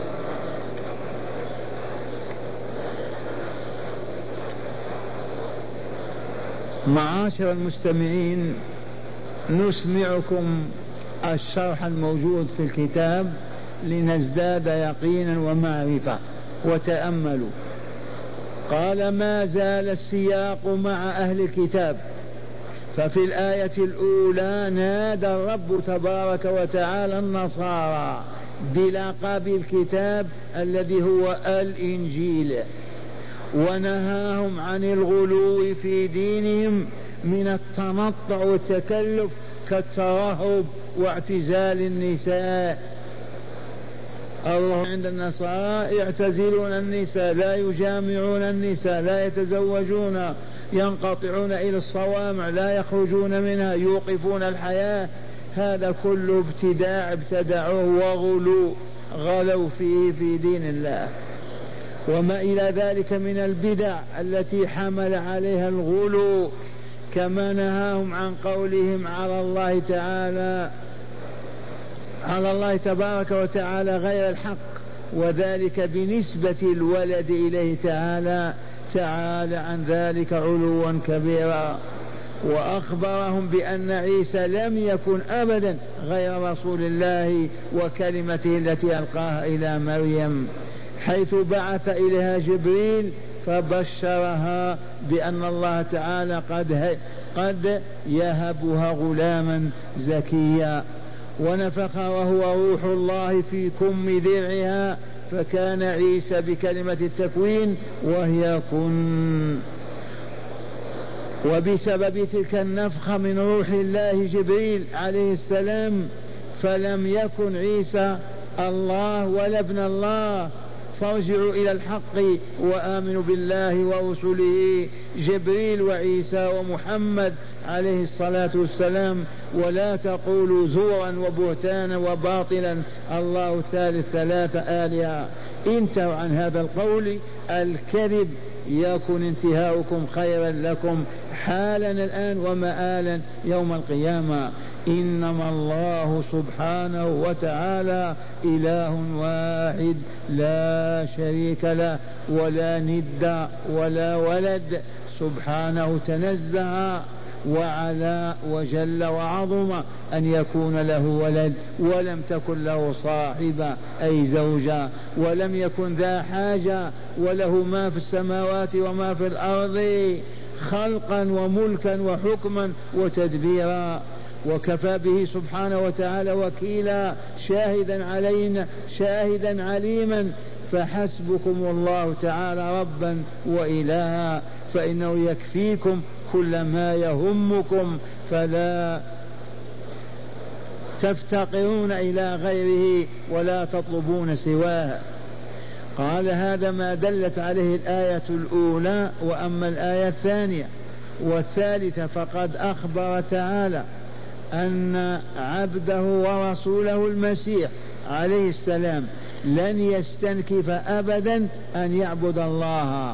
معاشر المستمعين، نسمعكم الشرح الموجود في الكتاب لنزداد يقينا ومعرفة. وتأملوا. قال ما زال السياق مع أهل الكتاب، ففي الآية الأولى نادى الرب تبارك وتعالى النصارى بلقب الكتاب الذي هو الإنجيل، ونهاهم عن الغلو في دينهم من التنطع والتكلف كالترهب واعتزال النساء. الله عند النصارى يعتزلون النساء، لا يجامعون النساء، لا يتزوجون، ينقطعون إلى الصوامع، لا يخرجون منها، يوقفون الحياة. هذا كله ابتداع ابتدعوه وغلو غلوا فيه في دين الله، وما إلى ذلك من البدع التي حمل عليها الغلو، كما نهاهم عن قولهم على الله تعالى على الله تبارك وتعالى غير الحق، وذلك بنسبة الولد إليه تعالى تعالى عن ذلك علوا كبيرا. وأخبرهم بأن عيسى لم يكن أبدا غير رسول الله وكلمته التي ألقاها إلى مريم، حيث بعث إليها جبريل فبشرها بأن الله تعالى قد قد يهبها غلاما زكيا، ونفخ وهو روح الله في كم درعها، فكان عيسى بكلمة التكوين وهي كن. وبسبب تلك النفخة من روح الله جبريل عليه السلام فلم يكن عيسى الله ولا ابن الله. فارجعوا إلى الحق وآمنوا بالله ورسله جبريل وعيسى ومحمد عليه الصلاة والسلام، ولا تقولوا زورا وبهتانا وباطلا الله ثالث ثلاثة آلهة. انتهوا عن هذا القول الكذب، يكن انتهاؤكم خيرا لكم حالا الآن ومآلا يوم القيامة. إنما الله سبحانه وتعالى إله واحد لا شريك له ولا ند ولا ولد، سبحانه تنزه وعلى وجل وعظم أن يكون له ولد، ولم تكن له صاحبة أي زوجة، ولم يكن ذا حاجة، وله ما في السماوات وما في الأرض خلقا وملكا وحكما وتدبيرا. وكفى به سبحانه وتعالى وكيلا شاهدا علينا شاهدا عليما، فحسبكم الله تعالى ربا وإلها، فإنه يكفيكم كل ما يهمكم، فلا تفتقرون إلى غيره ولا تطلبون سواه. قال هذا ما دلت عليه الآية الأولى. وأما الآية الثانية والثالثة فقد أخبر تعالى أن عبده ورسوله المسيح عليه السلام لن يستنكف أبدا أن يعبد الله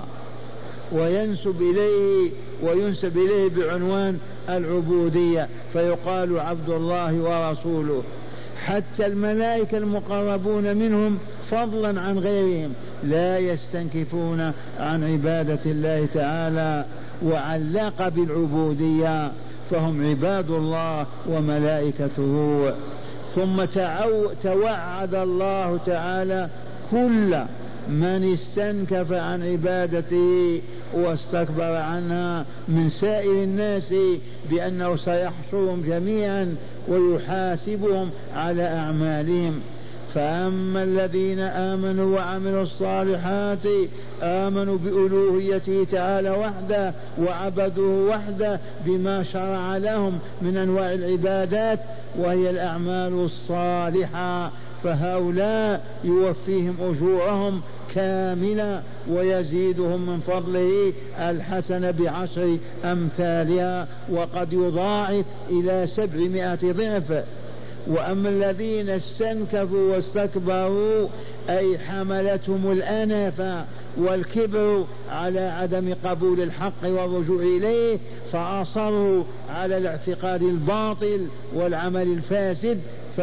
وينسب إليه وينسب إليه بعنوان العبودية، فيقال عبد الله ورسوله. حتى الملائكة المقربون منهم فضلا عن غيرهم لا يستنكفون عن عبادة الله تعالى وعلق بالعبودية، فهم عباد الله وملائكته. ثم توعد الله تعالى كل من استنكف عن عبادته واستكبر عنها من سائر الناس بأنه سيحشرهم جميعا ويحاسبهم على أعمالهم. فأما الذين آمنوا وعملوا الصالحات آمنوا بألوهيته تعالى وحده وعبدوه وحده بما شرع لهم من أنواع العبادات وهي الأعمال الصالحة، فهؤلاء يوفيهم أجورهم كاملة ويزيدهم من فضله الحسنة بعشر أمثالها، وقد يضاعف إلى سبعمائة ضعف. وأما الذين استنكفوا واستكبروا أي حملتهم الأنفة والكبر على عدم قبول الحق والرجوع إليه، فأصروا على الاعتقاد الباطل والعمل الفاسد،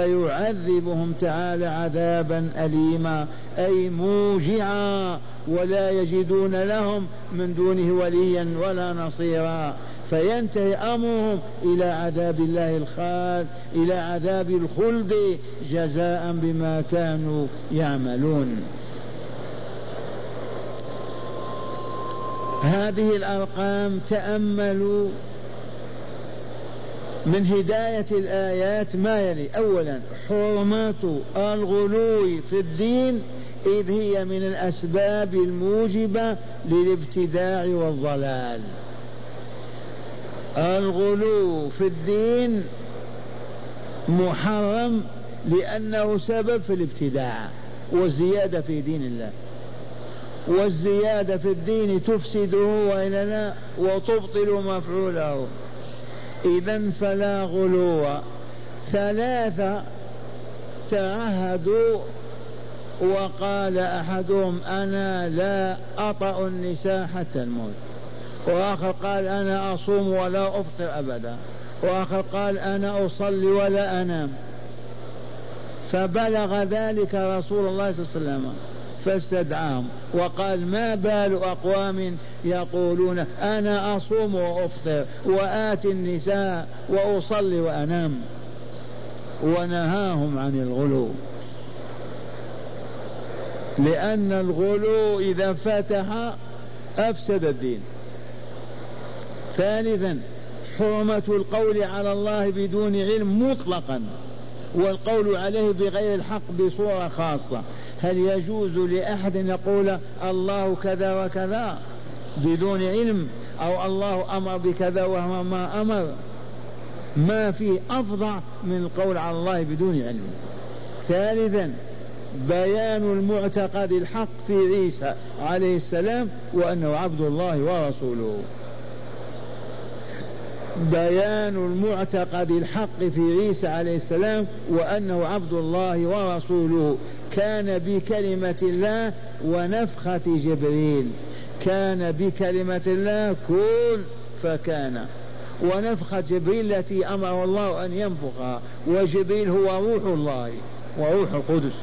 فيعذبهم تعالى عذابا أليما أي موجعا، ولا يجدون لهم من دونه وليا ولا نصيرا، فينتهي أمرهم إلى عذاب الله الخالد، إلى عذاب الخلد جزاء بما كانوا يعملون. هذه الأرقام تأملوا من هداية الآيات ما يلي: أولا حرمة الغلو في الدين، إذ هي من الأسباب الموجبة للابتداع والضلال. الغلو في الدين محرم لأنه سبب في الابتداع والزيادة في دين الله، والزيادة في الدين تفسده وإلا لا وتبطل مفعوله. إذن فلا غلو. ثلاثة تعهدوا وقال أحدهم: أنا لا أطأ النساء حتى الموت، وآخر قال: أنا أصوم ولا أفطر أبدا، وآخر قال: أنا أصلي ولا أنام. فبلغ ذلك رسول الله صلى الله عليه وسلم فاستدعاهم وقال: ما بال أقوام يقولون أنا أصوم وأفطر وآتي النساء وأصلي وأنام؟ ونهاهم عن الغلو، لأن الغلو إذا فتح أفسد الدين. ثالثا حرمة القول على الله بدون علم مطلقا، والقول عليه بغير الحق بصورة خاصة. هل يجوز لأحد يقول الله كذا وكذا بدون علم، أو الله أمر بكذا وهو ما أمر؟ ما في أفظع من القول على الله بدون علم. ثالثا بيان المعتقد الحق في عيسى عليه السلام وأنه عبد الله ورسوله. بيان المعتقد الحق في عيسى عليه السلام وأنه عبد الله ورسوله. كان بكلمة الله ونفخة جبريل، كان بكلمة الله كن فكان، ونفخة جبريل التي أمر الله أن ينفخها، وجبريل هو روح الله وروح القدس.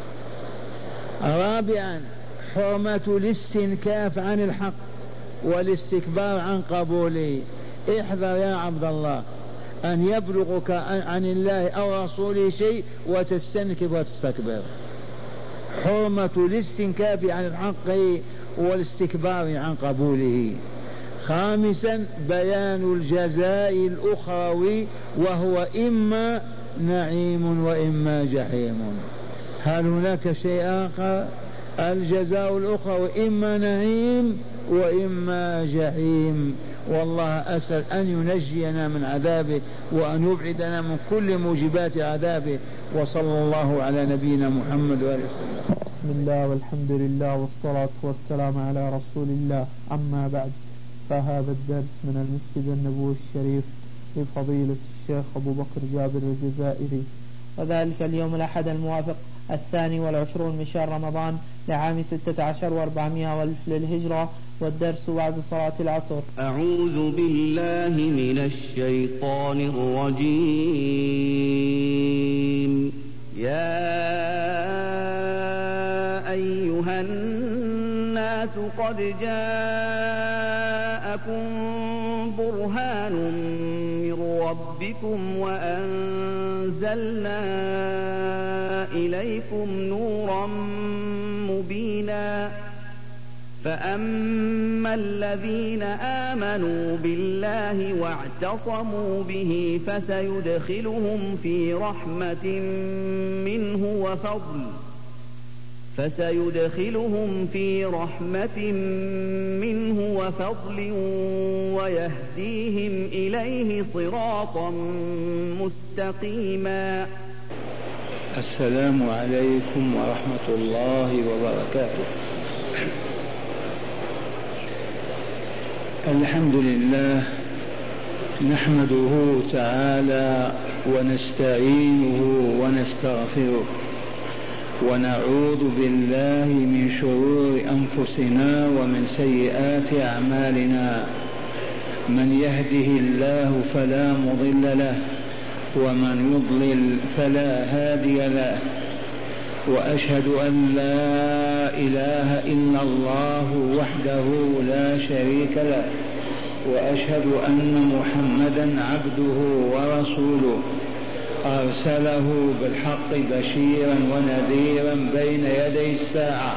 رابعا حرمة الاستنكاف عن الحق والاستكبار عن قبوله. احذر يا عبد الله أن يبلغك عن الله أو رسوله شيء وتستنكف وتستكبر. حرمة الاستنكاف عن الحق والاستكبار عن قبوله. خامسا بيان الجزاء الأخروي، وهو إما نعيم وإما جحيم. هل هناك شيء آخر؟ الجزاء الأخروي إما نعيم وإما جحيم. والله أسأل أن ينجينا من عذابه وأن يبعدنا من كل موجبات عذابه. وصلى الله على نبينا محمد وآله وسلم. بسم الله والحمد لله والصلاة والسلام على رسول الله. أما بعد، فهذا الدرس من المسجد النبوي الشريف لفضيلة الشيخ أبو بكر جابر الجزائري، وذلك اليوم الأحد الموافق الثاني والعشرون من شهر رمضان لعام ستة عشر وأربعمائة والف للهجرة، والدرس بعد صلاة العصر. أعوذ بالله من الشيطان الرجيم. يا أيها الناس قد جاءكم برهان من ربكم وأنزلنا إليكم نورا مبينا. فأما الذين آمنوا بالله واعتصموا به فسيدخلهم في رحمة منه وفضل فسيدخلهم في رحمة منه وفضل ويهديهم إليه صراطا مستقيما. السلام عليكم ورحمة الله وبركاته. الحمد لله نحمده تعالى ونستعينه ونستغفره، ونعوذ بالله من شرور أنفسنا ومن سيئات أعمالنا. من يهده الله فلا مضل له، ومن يضلل فلا هادي له. وأشهد أن لا إله إلا الله وحده لا شريك له، وأشهد أن محمدا عبده ورسوله أرسله بالحق بشيرا ونذيرا بين يدي الساعة.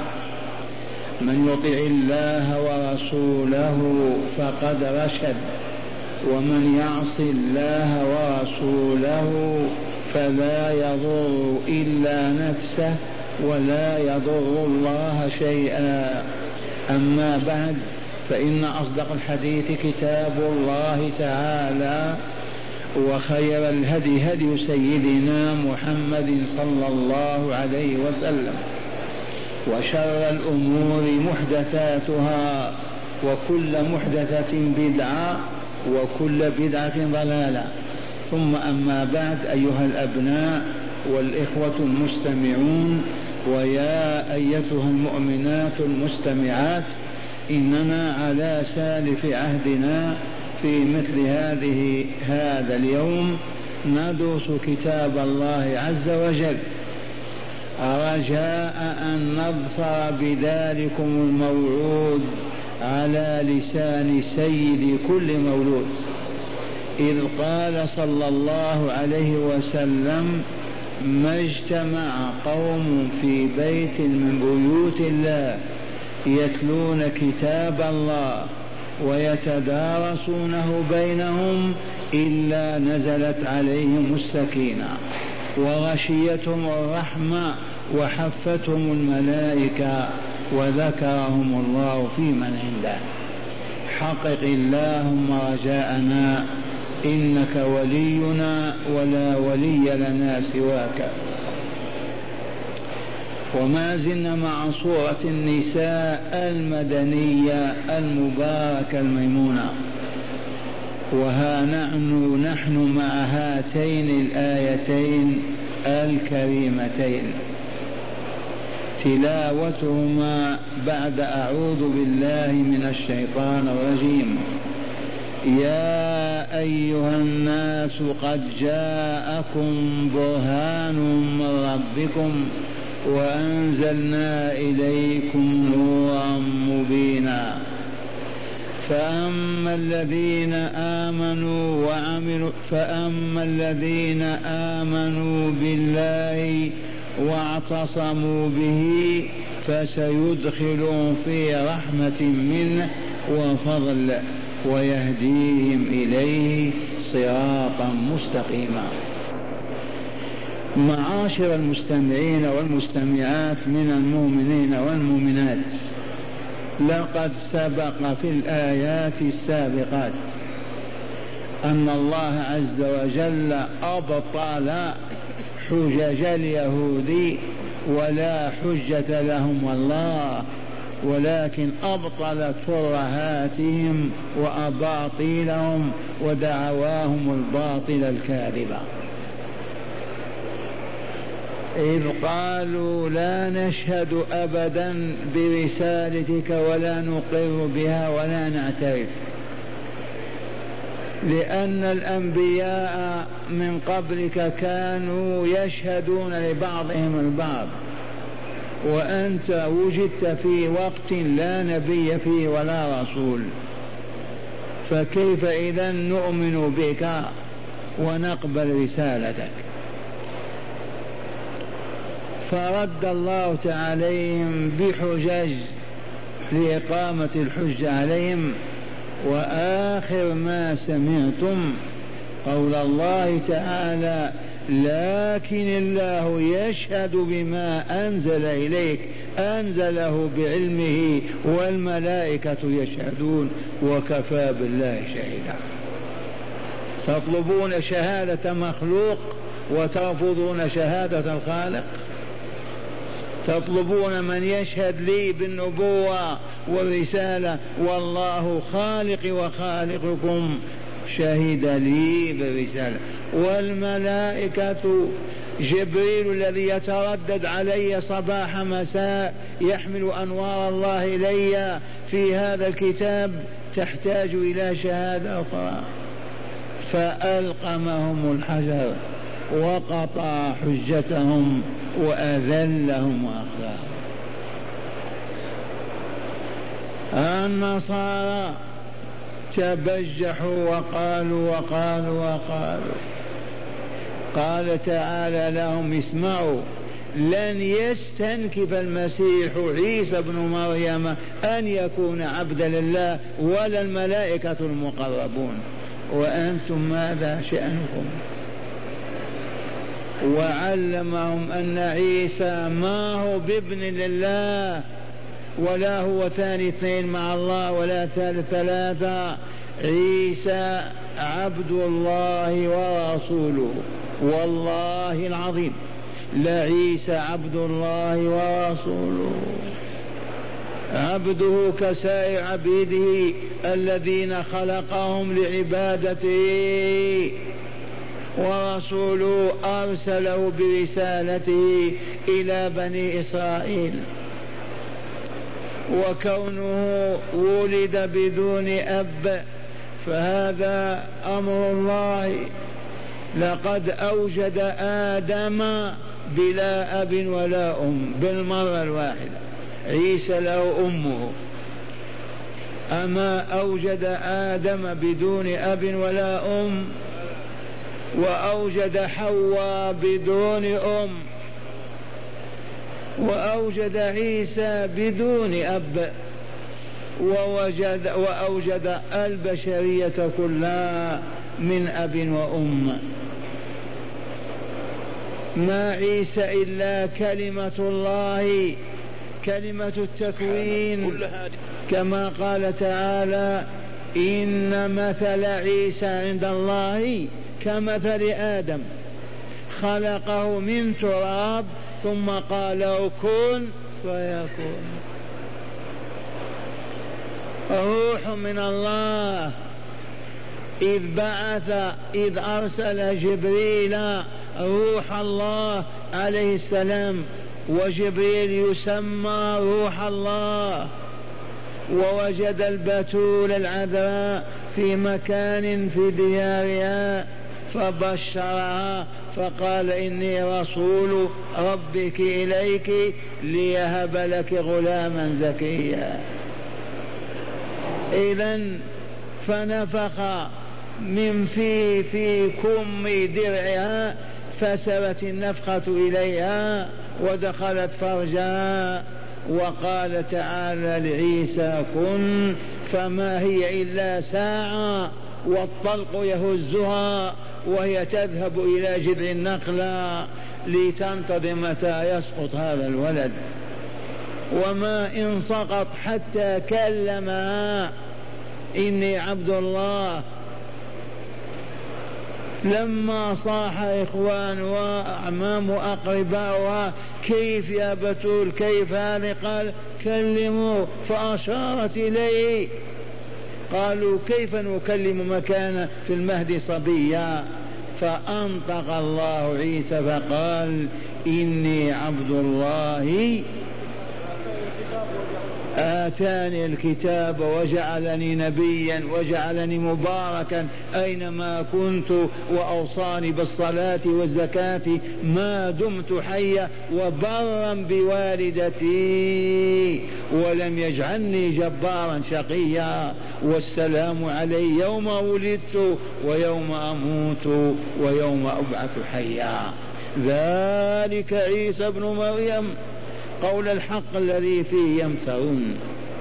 من يطع الله ورسوله فقد رشد، ومن يعص الله ورسوله فلا يضر إلا نفسه ولا يضر الله شيئا. أما بعد، فإن أصدق الحديث كتاب الله تعالى، وخير الهدي هدي سيدنا محمد صلى الله عليه وسلم، وشر الأمور محدثاتها، وكل محدثة بدعة، وكل بدعة ضلالة. ثم أما بعد، أيها الأبناء والإخوة المستمعون، ويا أيتها المؤمنات المستمعات، إننا على سالف عهدنا في مثل هذه هذا اليوم ندرس كتاب الله عز وجل، رجاء أن نظفر بذلكم الموعود على لسان سيد كل مولود، إذ قال صلى الله عليه وسلم: ما اجتمع قوم في بيت من بيوت الله يتلون كتاب الله ويتدارسونه بينهم إلا نزلت عليهم السكينة وغشيتهم الرحمة وحفتهم الملائكة وذكرهم الله في من عنده. حقق اللهم رجاءنا، إنك ولينا ولا ولي لنا سواك. وما زلنا مع سورة النساء المدنية المباركة الميمونة، وها نحن نحن مع هاتين الآيتين الكريمتين، تلاوتهما بعد أعوذ بالله من الشيطان الرجيم. يا أيها الناس قد جاءكم برهان من ربكم وأنزلنا إليكم نورا مبينا. فأما الذين آمنوا وعملوا فأما الذين آمنوا بالله واعتصموا به فسيدخلهم في رحمة منه وفضل ويهديهم إليه صراطا مستقيما. معاشر المستمعين والمستمعات من المؤمنين والمؤمنات، لقد سبق في الآيات السابقات أن الله عز وجل أبطل حجج اليهود، ولا حجة لهم والله، ولكن أبطل ترهاتهم وأباطيلهم ودعواهم الباطل الكاذبة، إذ قالوا لا نشهد أبدا برسالتك ولا نقر بها ولا نعترف، لأن الأنبياء من قبلك كانوا يشهدون لبعضهم البعض، وأنت وجدت في وقت لا نبي فيه ولا رسول، فكيف إذا نؤمن بك ونقبل رسالتك؟ فرد الله تعالى عليهم بحجج لإقامة الحجة عليهم. وآخر ما سمعتم قول الله تعالى: لكن الله يشهد بما أنزل إليك، أنزله بعلمه والملائكة يشهدون وكفى بالله شهيدا. تطلبون شهادة مخلوق وترفضون شهادة الخالق، تطلبون من يشهد لي بالنبوة والرسالة، والله خالقي وخالقكم شهد لي بالرسالة. والملائكة جبريل الذي يتردد علي صباح مساء يحمل أنوار الله إلي في هذا الكتاب تحتاج إلى شهادة أخرى، فألقمهم الحجر وقطع حجتهم وأذلهم وأخلاهم. النصارى تبجحوا وقالوا وقالوا وقالوا قال تعالى لهم: اسمعوا، لن يستنكف المسيح عيسى بن مريم أن يكون عبدا لله ولا الملائكة المقربون، وأنتم ماذا شأنكم؟ وعلمهم أن عيسى ما هو بابن لله ولا هو ثاني اثنين مع الله ولا ثالث ثلاثة. عيسى عبد الله ورسوله والله العظيم، لا عيسى عبد الله ورسوله، عبده كسائر عبيده الذين خلقهم لعبادته، ورسوله أرسله برسالته إلى بني إسرائيل. وكونه ولد بدون أب فهذا أمر الله، لقد أوجد آدم بلا أب ولا أم بالمرة الواحدة، عيسى له أمه، أما أوجد آدم بدون أب ولا أم، وأوجد حواء بدون أم، وأوجد عيسى بدون أب، ووجد وأوجد البشرية كلها من أب وأم. ما عيسى إلا كلمة الله، كلمة التكوين، كما قال تعالى إن مثل عيسى عند الله كمثل آدم خلقه من تراب ثم قال له كن فيكون. روح من الله إذ بعث إذ أرسل جبريل روح الله عليه السلام، وجبريل يسمى روح الله، ووجد البتول العذراء في مكان في ديارها فبشرها فقال إني رسول ربك إليك ليهب لك غلاما زكيا. إذن فنفخ من في في كم درعها فسرت النفخة إليها ودخلت فرجها، وقال تعالى لعيسى كن، فما هي إلا ساعة والطلق يهزها وهي تذهب إلى جذع النخلة لتنتظر متى يسقط هذا الولد. وما إن سقط حتى كلمها إني عبد الله. لما صاح إخوان وأعمام وأقرباؤها كيف يا بتول كيف هذا؟ قال كلموا، فأشارت إليه. قالوا كيف نكلم مكان في المهد صبيا؟ فأنطق الله عيسى فقال إني عبد الله آتاني الكتاب وجعلني نبيا وجعلني مباركا أينما كنت وأوصاني بالصلاة والزكاة ما دمت حيا وبرا بوالدتي ولم يجعلني جبارا شقيا والسلام علي يوم ولدت ويوم أموت ويوم أبعث حيا. ذلك عيسى ابن مريم قول الحق الذي فيه يمترون.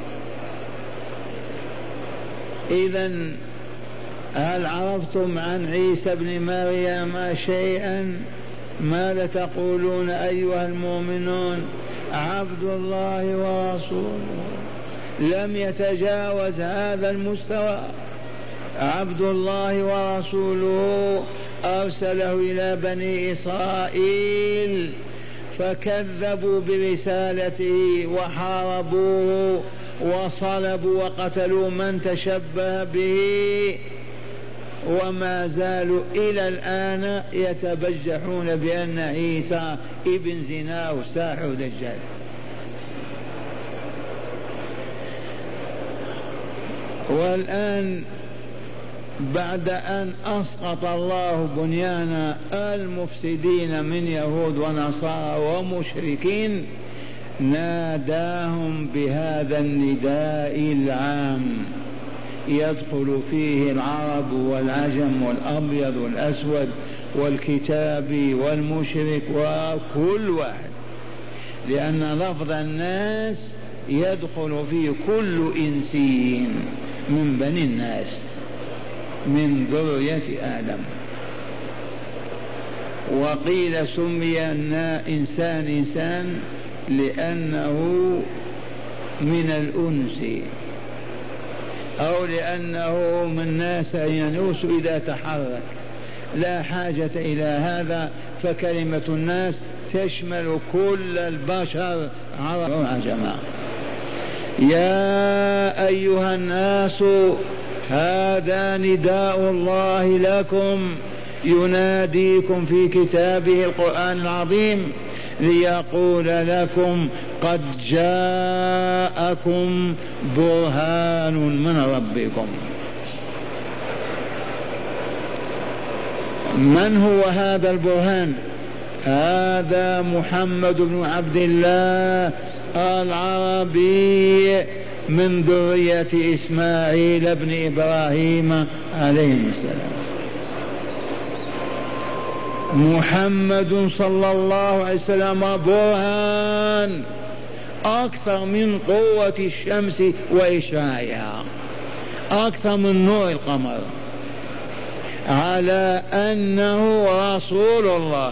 إذن هل عرفتم عن عيسى ابن مريم شيئا؟ ماذا تقولون أيها المؤمنون؟ عبد الله ورسوله، لم يتجاوز هذا المستوى. عبد الله ورسوله أرسله إلى بني إسرائيل فكذبوا برسالته وحاربوه وصلبوا وقتلوا من تشبه به، وما زالوا إلى الآن يتبجحون بأن عيسى ابن زنا وساحر دجال. والآن بعد أن أسقط الله بنيان المفسدين من يهود ونصارى ومشركين ناداهم بهذا النداء العام يدخل فيه العرب والعجم والأبيض والأسود والكتابي والمشرك وكل واحد، لأن لفظ الناس يدخل فيه كل إنسي من بني الناس. من ذرية آدم. وقيل سمي إنسان إنسان لأنه من الأنس، أو لأنه من ناس ينوس إذا تحرك، لا حاجة إلى هذا، فكلمة الناس تشمل كل البشر عرب وعجما. يا أيها الناس هذا نداء الله لكم يناديكم في كتابه القرآن العظيم ليقول لكم قد جاءكم برهان من ربكم. من هو هذا البرهان؟ هذا محمد بن عبد الله العربي من ذرية إسماعيل بن إبراهيم عليه السلام. محمد صلى الله عليه وسلم برهان أكثر من قوة الشمس وإشعاعها، أكثر من نور القمر، على أنه رسول الله،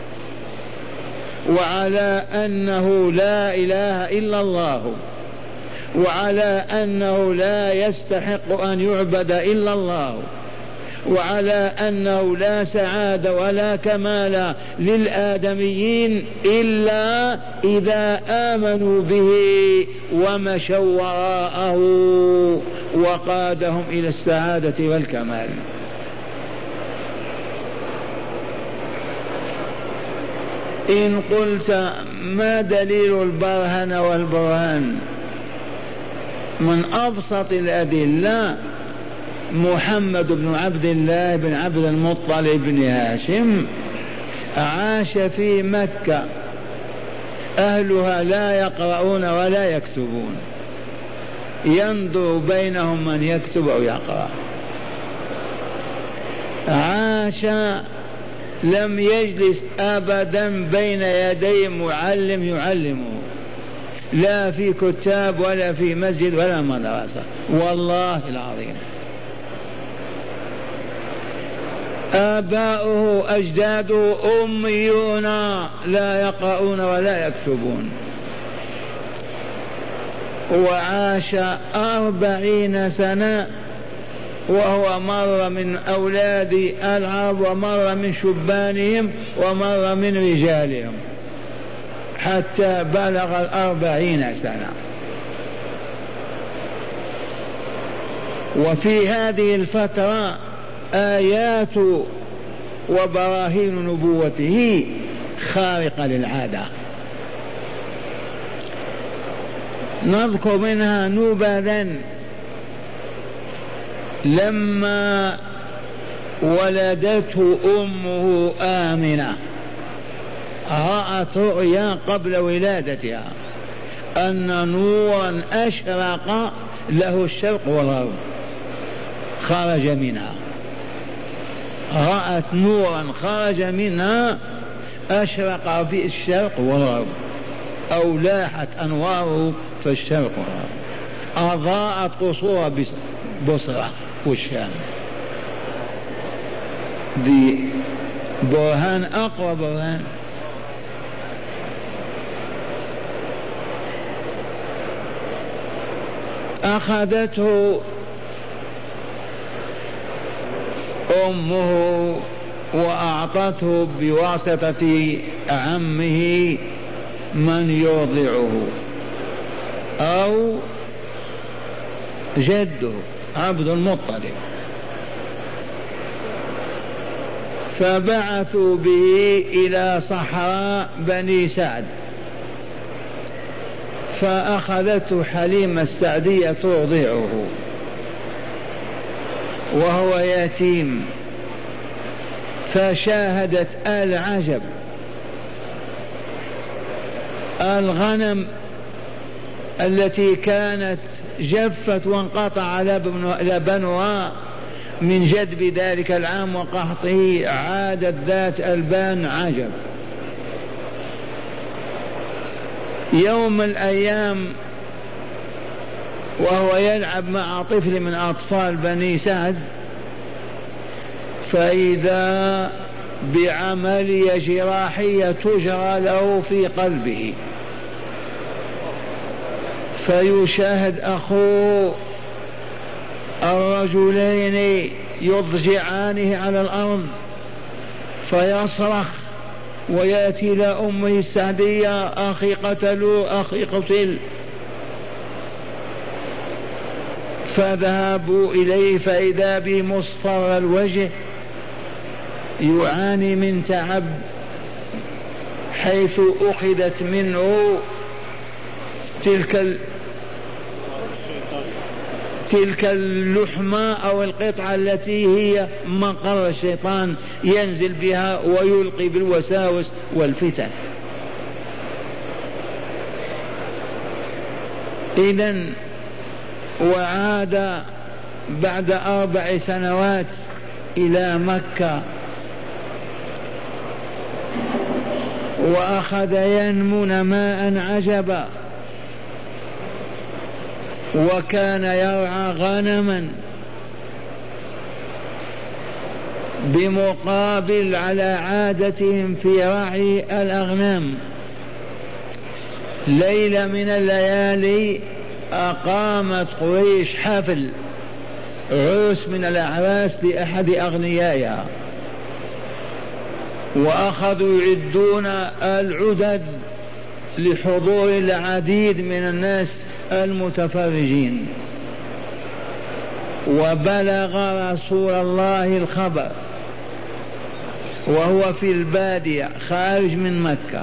وعلى أنه لا إله إلا الله، وعلى أنه لا يستحق أن يعبد إلا الله، وعلى أنه لا سعادة ولا كمال للآدميين إلا إذا آمنوا به ومشوا وراءه وقادهم إلى السعادة والكمال. إن قلت ما دليل البرهن والبرهان؟ من أبسط الأدلة محمد بن عبد الله بن عبد المطلب بن هاشم عاش في مكة، أهلها لا يقرؤون ولا يكتبون، ينظر بينهم من يكتب أو يقرأ. عاش لم يجلس أبدا بين يدي معلم يعلمه، لا في كتاب ولا في مسجد ولا مدرسة، والله العظيم. آباؤه أجداده أميون لا يقرؤون ولا يكتبون. وعاش أربعين سنة وهو مر من أولاد العرب ومر من شبانهم ومر من رجالهم حتى بلغ الأربعين سنة. وفي هذه الفترة آيات وبراهين نبوته خارقة للعادة. نذكر منها نبذا. لما ولدته أمه آمنة رأت رؤيا قبل ولادتها أن نورا أشرق له الشرق والغرب خرج منها. رأت نورا خرج منها أشرق في الشرق والغرب، أو لاحت أنواره في الشرق والغرب، أضاءت قصور بصرة والشام. دي برهان أقوى برهان. أخذته أمه وأعطته بواسطة عمه من يرضعه أو جده عبد المطلب، فبعثوا به إلى صحراء بني سعد، فأخذته حليمة السعدية ترضعه وهو يتيم، فشاهدت العجب. الغنم التي كانت جفت وانقطع لبنها من جدب ذلك العام وقحطه عادت ذات ألبان عجب. يوم من الأيام وهو يلعب مع طفل من أطفال بني سعد فإذا بعملية جراحية تجرى له في قلبه، فيشاهد أخوه الرجلين يضجعانه على الأرض فيصرخ ويأتي إلى أمه السعدية: أخي قتلوا، أخي قتل. فذهبوا إليه فإذا به مصفر الوجه يعاني من تعب، حيث أخذت منه تلك ال... تلك اللحمة أو القطعة التي هي مقر الشيطان ينزل بها ويلقي بالوساوس والفتن. إذن وعاد بعد أربع سنوات إلى مكة وأخذ ينمو نماء عجبا، وكان يرعى غنما بمقابل على عادتهم في رعي الأغنام. ليلة من الليالي أقامت قريش حفل عرس من الأعراس لأحد أغنيائها، وأخذوا يعدون العدد لحضور العديد من الناس المتفرجين. وبلغ رسول الله الخبر وهو في البادية خارج من مكة،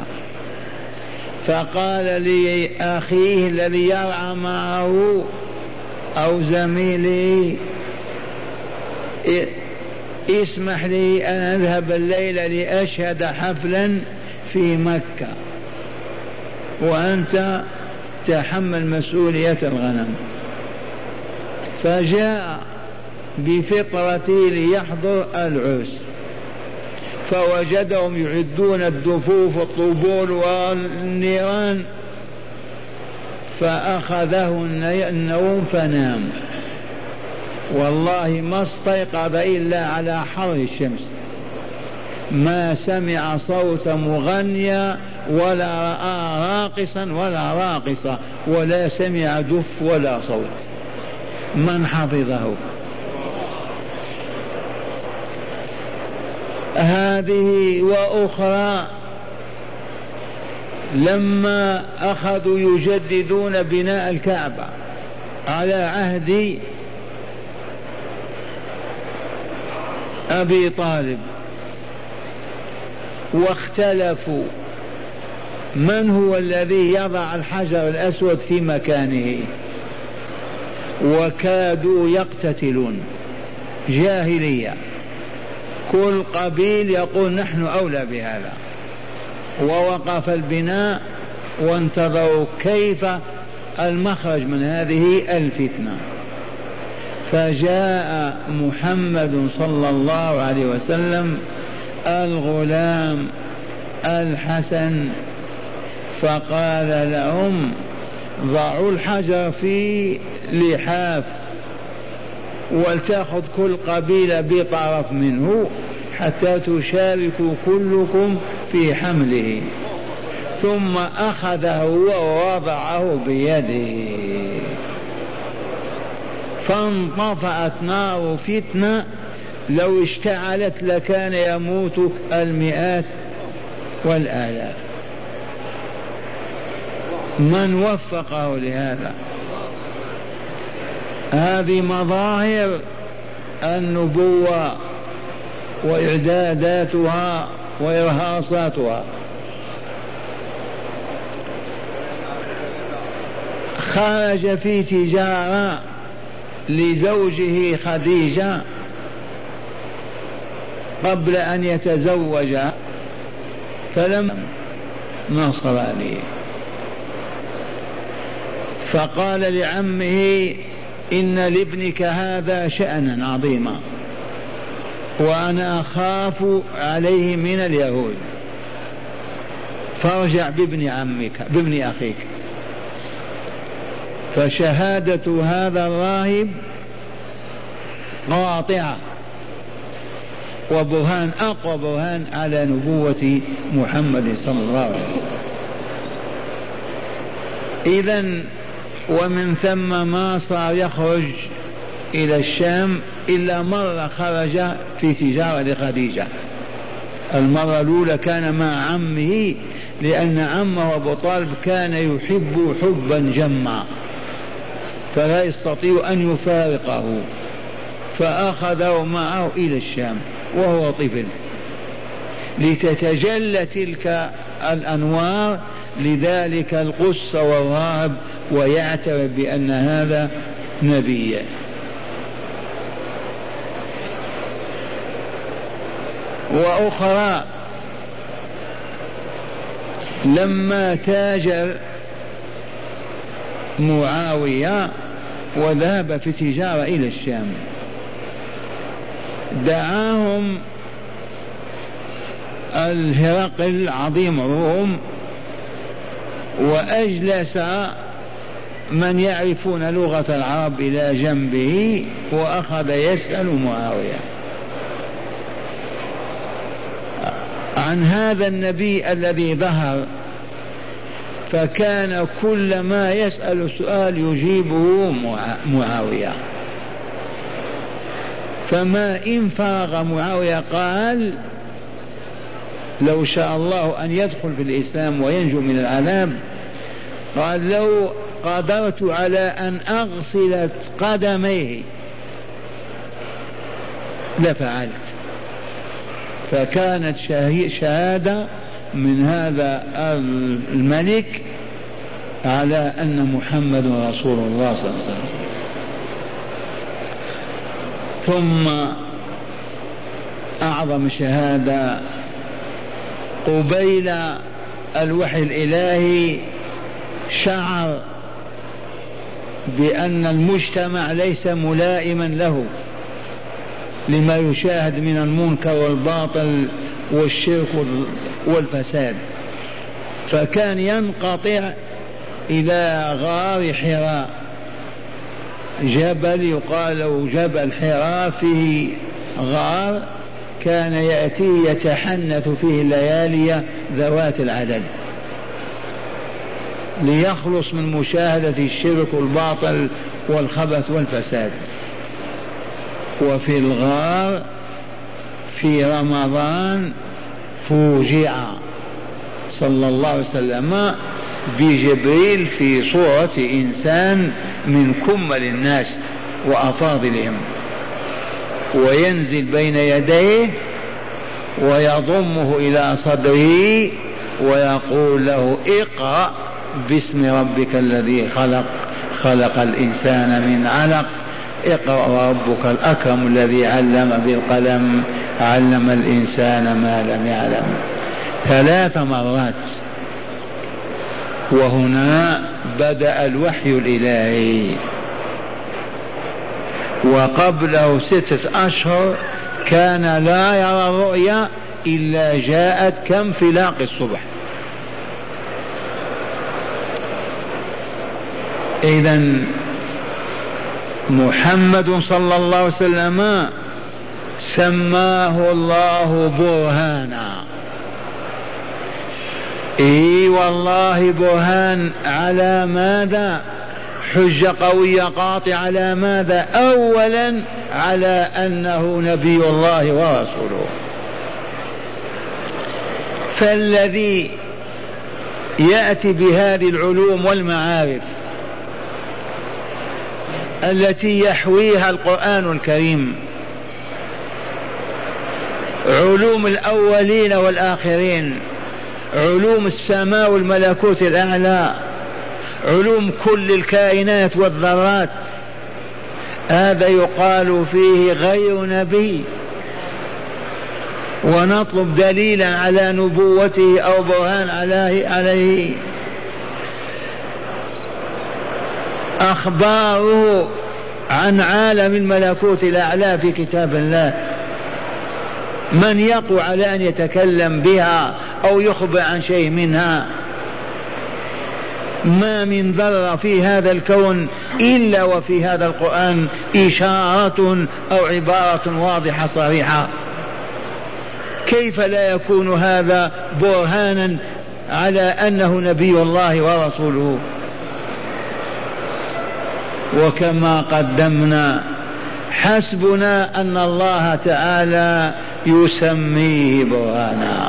فقال لأخيه الذي يرعى معه أو زميلي: اسمح لي أن أذهب الليلة لأشهد حفلا في مكة وأنت تحمل مسؤولية الغنم. فجاء بفطرته ليحضر العرس، فوجدهم يعدون الدفوف والطبول والنيران، فأخذه النوم فنام. والله ما استيقظ إلا على حر الشمس، ما سمع صوت مغنيا ولا رأى راقصا ولا راقصة ولا سمع دف ولا صوت. من حفظه؟ هذه وأخرى لما أخذوا يجددون بناء الكعبة على عهد أبي طالب، واختلفوا من هو الذي يضع الحجر الأسود في مكانه، وكادوا يقتتلون. جاهلية، كل قبيل يقول نحن أولى بهذا. ووقف البناء وانتظروا كيف المخرج من هذه الفتنة. فجاء محمد صلى الله عليه وسلم الغلام الحسن فقال لهم: ضعوا الحجر في لحاف ولتأخذ كل قبيلة بطرف منه حتى تشاركوا كلكم في حمله. ثم أخذه ووضعه بيده، فانطفأت نار فتنة لو اشتعلت لكان يموت المئات والآلاف. من وفقه لهذا؟ هذه مظاهر النبوة وإعداداتها وإرهاصاتها. خرج في تجارة لزوجه خديجة قبل أن يتزوج، فلم نصر عليه، فقال لعمه: إن لابنك هذا شأنا عظيما وأنا أخاف عليه من اليهود، فارجع بابن عمك بابن أخيك. فشهادة هذا الراهب قاطعة، وبرهان أقوى برهان على نبوة محمد صلى الله عليه وسلم. إذن ومن ثم ما صار يخرج إلى الشام إلا مرة خرج في تجارة لخديجة. المرة الأولى كان مع عمه، لأن عمه أبو طالب كان يحب حبا جما فلا يستطيع أن يفارقه، فأخذه معه إلى الشام وهو طفل لتتجلى تلك الأنوار لذلك القس والراهب ويعترف بأن هذا نبي. وأخرى لما تاجر معاوية وذهب في تجارة إلى الشام دعاهم الهرقل عظيم الروم وأجلس من يعرفون لغة العرب إلى جنبه وأخذ يسأل معاوية عن هذا النبي الذي ظهر، فكان كل ما يسأل سؤال يجيبه معاوية. فما إن فرغ معاوية قال لو شاء الله أن يدخل في الإسلام وينجو من العذاب، قال لو قدرت على أن أغسل قدميه لفعلت. فكانت شهادة من هذا الملك على أن محمد رسول الله صلى الله عليه وسلم. ثم أعظم شهادة قبيل الوحي الإلهي شعر بأن المجتمع ليس ملائما له لما يشاهد من المنكر والباطل والشرك والفساد، فكان ينقطع إلى غار حراء، جبل يقال له جبل حراء فيه غار كان يأتي يتحنث فيه الليالي ذوات العدد ليخلص من مشاهدة الشرك والباطل والخبث والفساد. وفي الغار في رمضان فوجئ صلى الله عليه وسلم بجبريل في صورة إنسان من كمل الناس وأفاضلهم، وينزل بين يديه ويضمه إلى صدره ويقول له اقرأ باسم ربك الذي خلق خلق الإنسان من علق اقرأ وربك الأكرم الذي علم بالقلم علم الإنسان ما لم يعلم ثلاث مرات. وهنا بدأ الوحي الإلهي، وقبله ستة أشهر كان لا يرى الرؤيا إلا جاءت كانفلاق الصبح. إذن محمد صلى الله عليه وسلم سماه الله برهانا. اي والله برهان على ماذا؟ حجة قوية قاطعة على ماذا؟ اولا على انه نبي الله ورسوله. فالذي يأتي بهذه العلوم والمعارف التي يحويها القرآن الكريم، علوم الأولين والآخرين، علوم السماء والملكوت الأعلى، علوم كل الكائنات والذرات، هذا يقال فيه غير نبي، ونطلب دليلا على نبوته أو برهان عليه. أخباره عن عالم الملكوت الأعلى في كتاب الله، من يقوى على أن يتكلم بها أو يخبر عن شيء منها؟ ما من ذرة في هذا الكون إلا وفي هذا القرآن إشارة أو عبارة واضحة صريحة. كيف لا يكون هذا برهانا على أنه نبي الله ورسوله؟ وكما قدمنا حسبنا أن الله تعالى يسميه برهانا،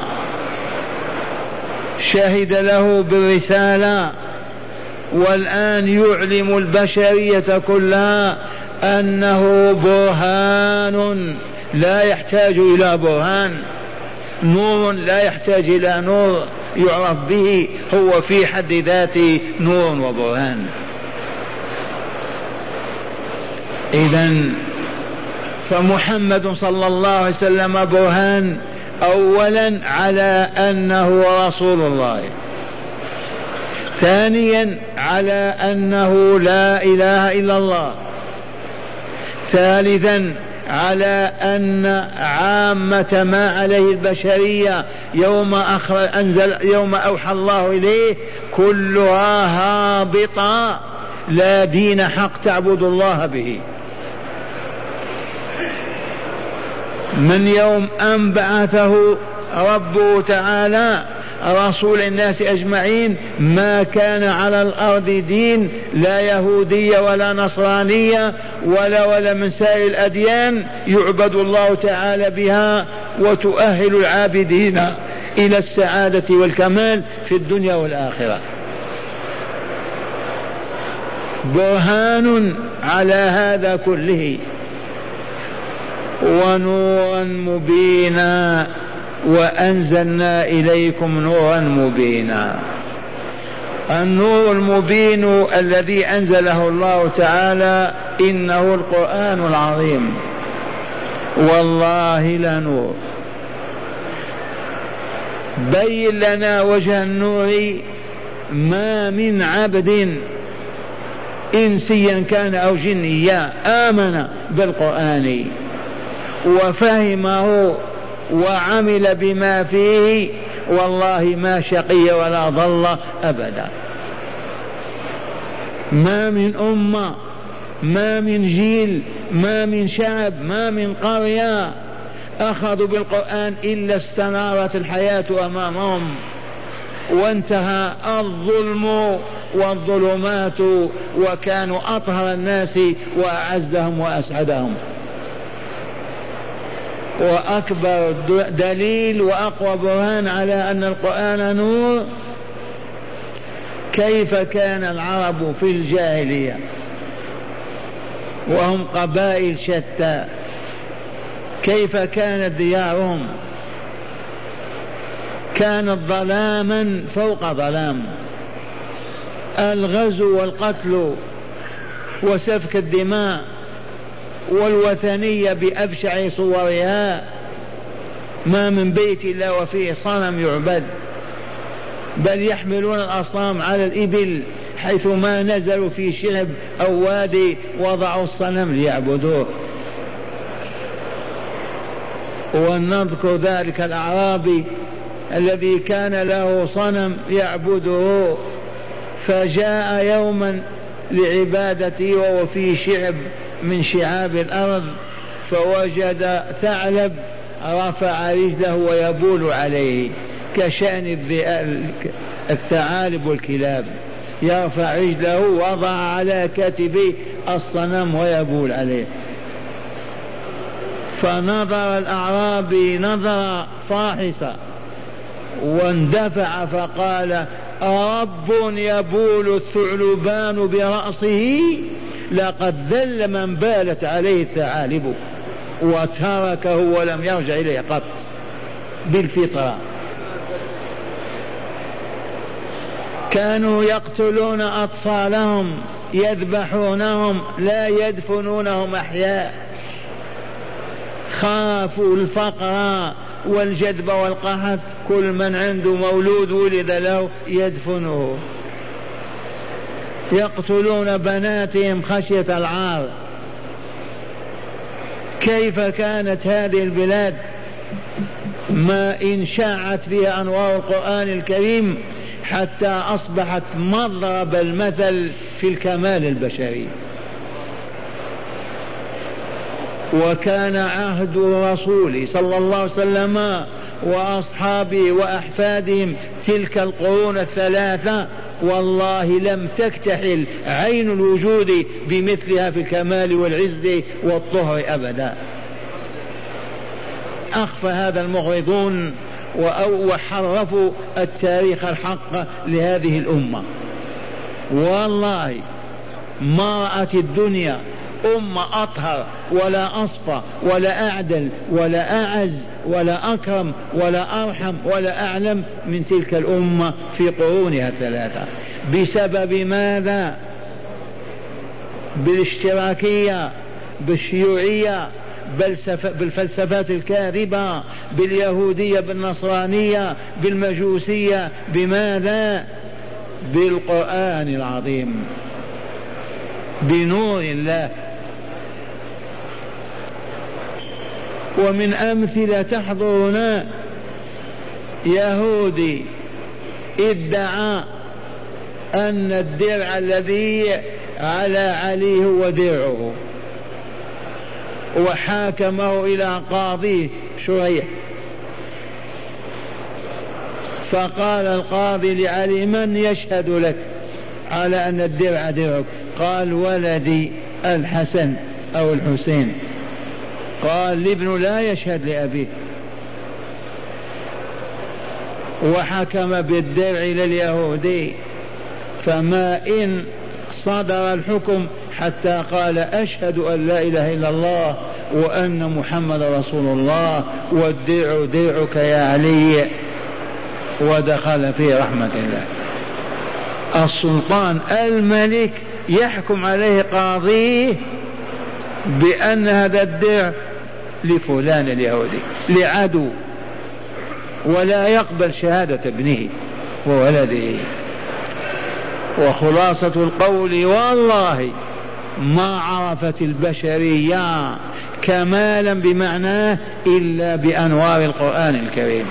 شهد له بالرسالة، والآن يعلم البشرية كلها أنه برهان لا يحتاج إلى برهان، نور لا يحتاج إلى نور يعرف به، هو في حد ذاته نور وبرهان. إذن فمحمد صلى الله عليه وسلم برهان أولا على أنه رسول الله، ثانيا على أنه لا إله إلا الله، ثالثا على أن عامة ما عليه البشرية يوم أنزل يوم أوحى الله إليه كلها هابطة، لا دين حق تعبد الله به. من يوم أن بعثه ربه تعالى رسول الناس أجمعين ما كان على الأرض دين، لا يهودية ولا نصرانية ولا ولا من سائر الأديان يعبد الله تعالى بها وتؤهل العابدين إلى السعادة والكمال في الدنيا والآخرة. برهان على هذا كله، ونورا مبينا، وأنزلنا إليكم نورا مبينا. النور المبين الذي أنزله الله تعالى إنه القرآن العظيم، والله لنور. بين لنا وجه النور، ما من عبد إنسيا كان أو جنيا آمن بالقرآن وفهمه وعمل بما فيه والله ما شقي ولا ضل أبدا. ما من أمة، ما من جيل، ما من شعب، ما من قرية أخذوا بالقرآن إلا استنارت الحياة أمامهم وانتهى الظلم والظلمات، وكانوا أطهر الناس وأعزهم وأسعدهم. وأكبر دليل وأقوى برهان على أن القرآن نور، كيف كان العرب في الجاهلية وهم قبائل شتى، كيف كانت ديارهم؟ كانت ظلاما فوق ظلام، الغزو والقتل وسفك الدماء والوثنية بأبشع صورها، ما من بيت إلا وفيه صنم يعبد، بل يحملون الأصنام على الإبل حيث ما نزلوا في شعب أو وادي وضعوا الصنم ليعبدوه. ونذكر ذلك الأعرابي الذي كان له صنم يعبده، فجاء يوما لعبادته وهو في شعب من شعاب الأرض، فوجد ثعلب رفع رجله ويبول عليه كشأن الثعالب والكلاب، يرفع رجله وضع على كتفه الصنم ويبول عليه. فنظر الأعرابي نظر فاحصة واندفع فقال: أرب يبول الثعلبان برأسه لقد ذل من بالت عليه الثعالب، وتركه ولم يرجع إليه قط بالفطرة. كانوا يقتلون أطفالهم، يذبحونهم، لا يدفنونهم أحياء، خافوا الفقر والجدب والقحط، كل من عنده مولود ولد له يدفنه. يقتلون بناتهم خشية العار. كيف كانت هذه البلاد ما إن شاعت فيها أنوار القرآن الكريم حتى أصبحت مضرب المثل في الكمال البشري. وكان عهد الرسول صلى الله عليه وسلم وأصحابه وأحفادهم تلك القرون الثلاثة والله لم تكتحل عين الوجود بمثلها في الكمال والعز والطهر أبدا. أخفى هذا المغرضون وحرفوا التاريخ الحق لهذه الأمة. والله ما رأت الدنيا أمة أطهر ولا أصفى ولا أعدل ولا أعز ولا أكرم ولا أرحم ولا أعلم من تلك الأمة في قرونها الثلاثة. بسبب ماذا؟ بالاشتراكية، بالشيوعية، بالفلسفات الكاذبة، باليهودية، بالنصرانية، بالمجوسية. بماذا؟ بالقرآن العظيم، بنور الله. ومن أمثلة تحضرنا يهودي ادعى أن الدرع الذي على علي هو درعه، وحاكمه إلى قاضي شريح، فقال القاضي لعلي: من يشهد لك على أن الدرع درعك؟ قال: ولدي الحسن أو الحسين. قال: الابن لا يشهد لأبيه. وحكم بالدرع لليهودي، فما إن صدر الحكم حتى قال: أشهد أن لا إله إلا الله وأن محمد رسول الله والدرع درعك يا علي، ودخل في رحمة الله. السلطان الملك يحكم عليه قاضيه بأن هذا الدرع لفلان اليهودي لعدو، ولا يقبل شهادة ابنه وولده. وخلاصة القول: والله ما عرفت البشرية كمالا بمعناه إلا بأنوار القرآن الكريم.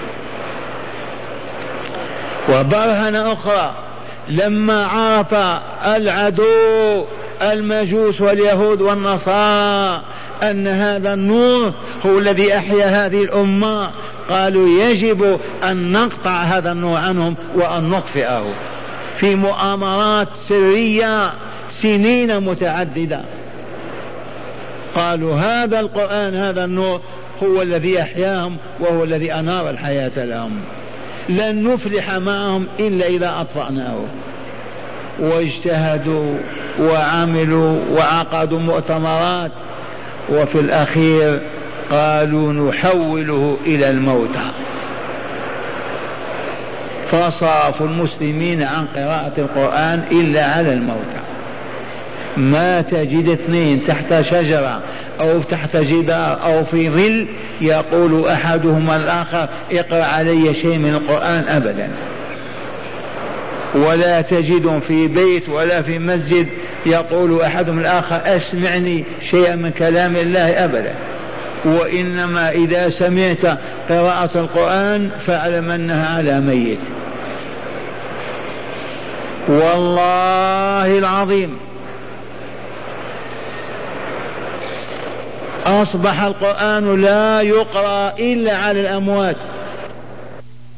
وبرهنة أخرى: لما عرف العدو المجوس واليهود والنصارى أن هذا النور هو الذي أحيا هذه الأمة، قالوا يجب أن نقطع هذا النور عنهم وأن نطفئه في مؤامرات سرية سنين متعددة. قالوا هذا القرآن هذا النور هو الذي أحياهم وهو الذي أنار الحياة لهم، لن نفلح معهم إلا إذا أطفأناه. واجتهدوا وعملوا وعقدوا مؤتمرات، وفي الأخير قالوا نحوله إلى الموتى، فصرفوا المسلمين عن قراءة القرآن إلا على الموتى. ما تجد اثنين تحت شجرة أو تحت جدار أو في ظل يقول أحدهما الآخر: اقرأ علي شيء من القرآن، أبدا. ولا تجد في بيت ولا في مسجد يقول أحدهم الآخر: أسمعني شيئا من كلام الله، أبدا. وإنما إذا سمعت قراءة القرآن فاعلم أنها على ميت. والله العظيم أصبح القرآن لا يقرأ إلا على الأموات.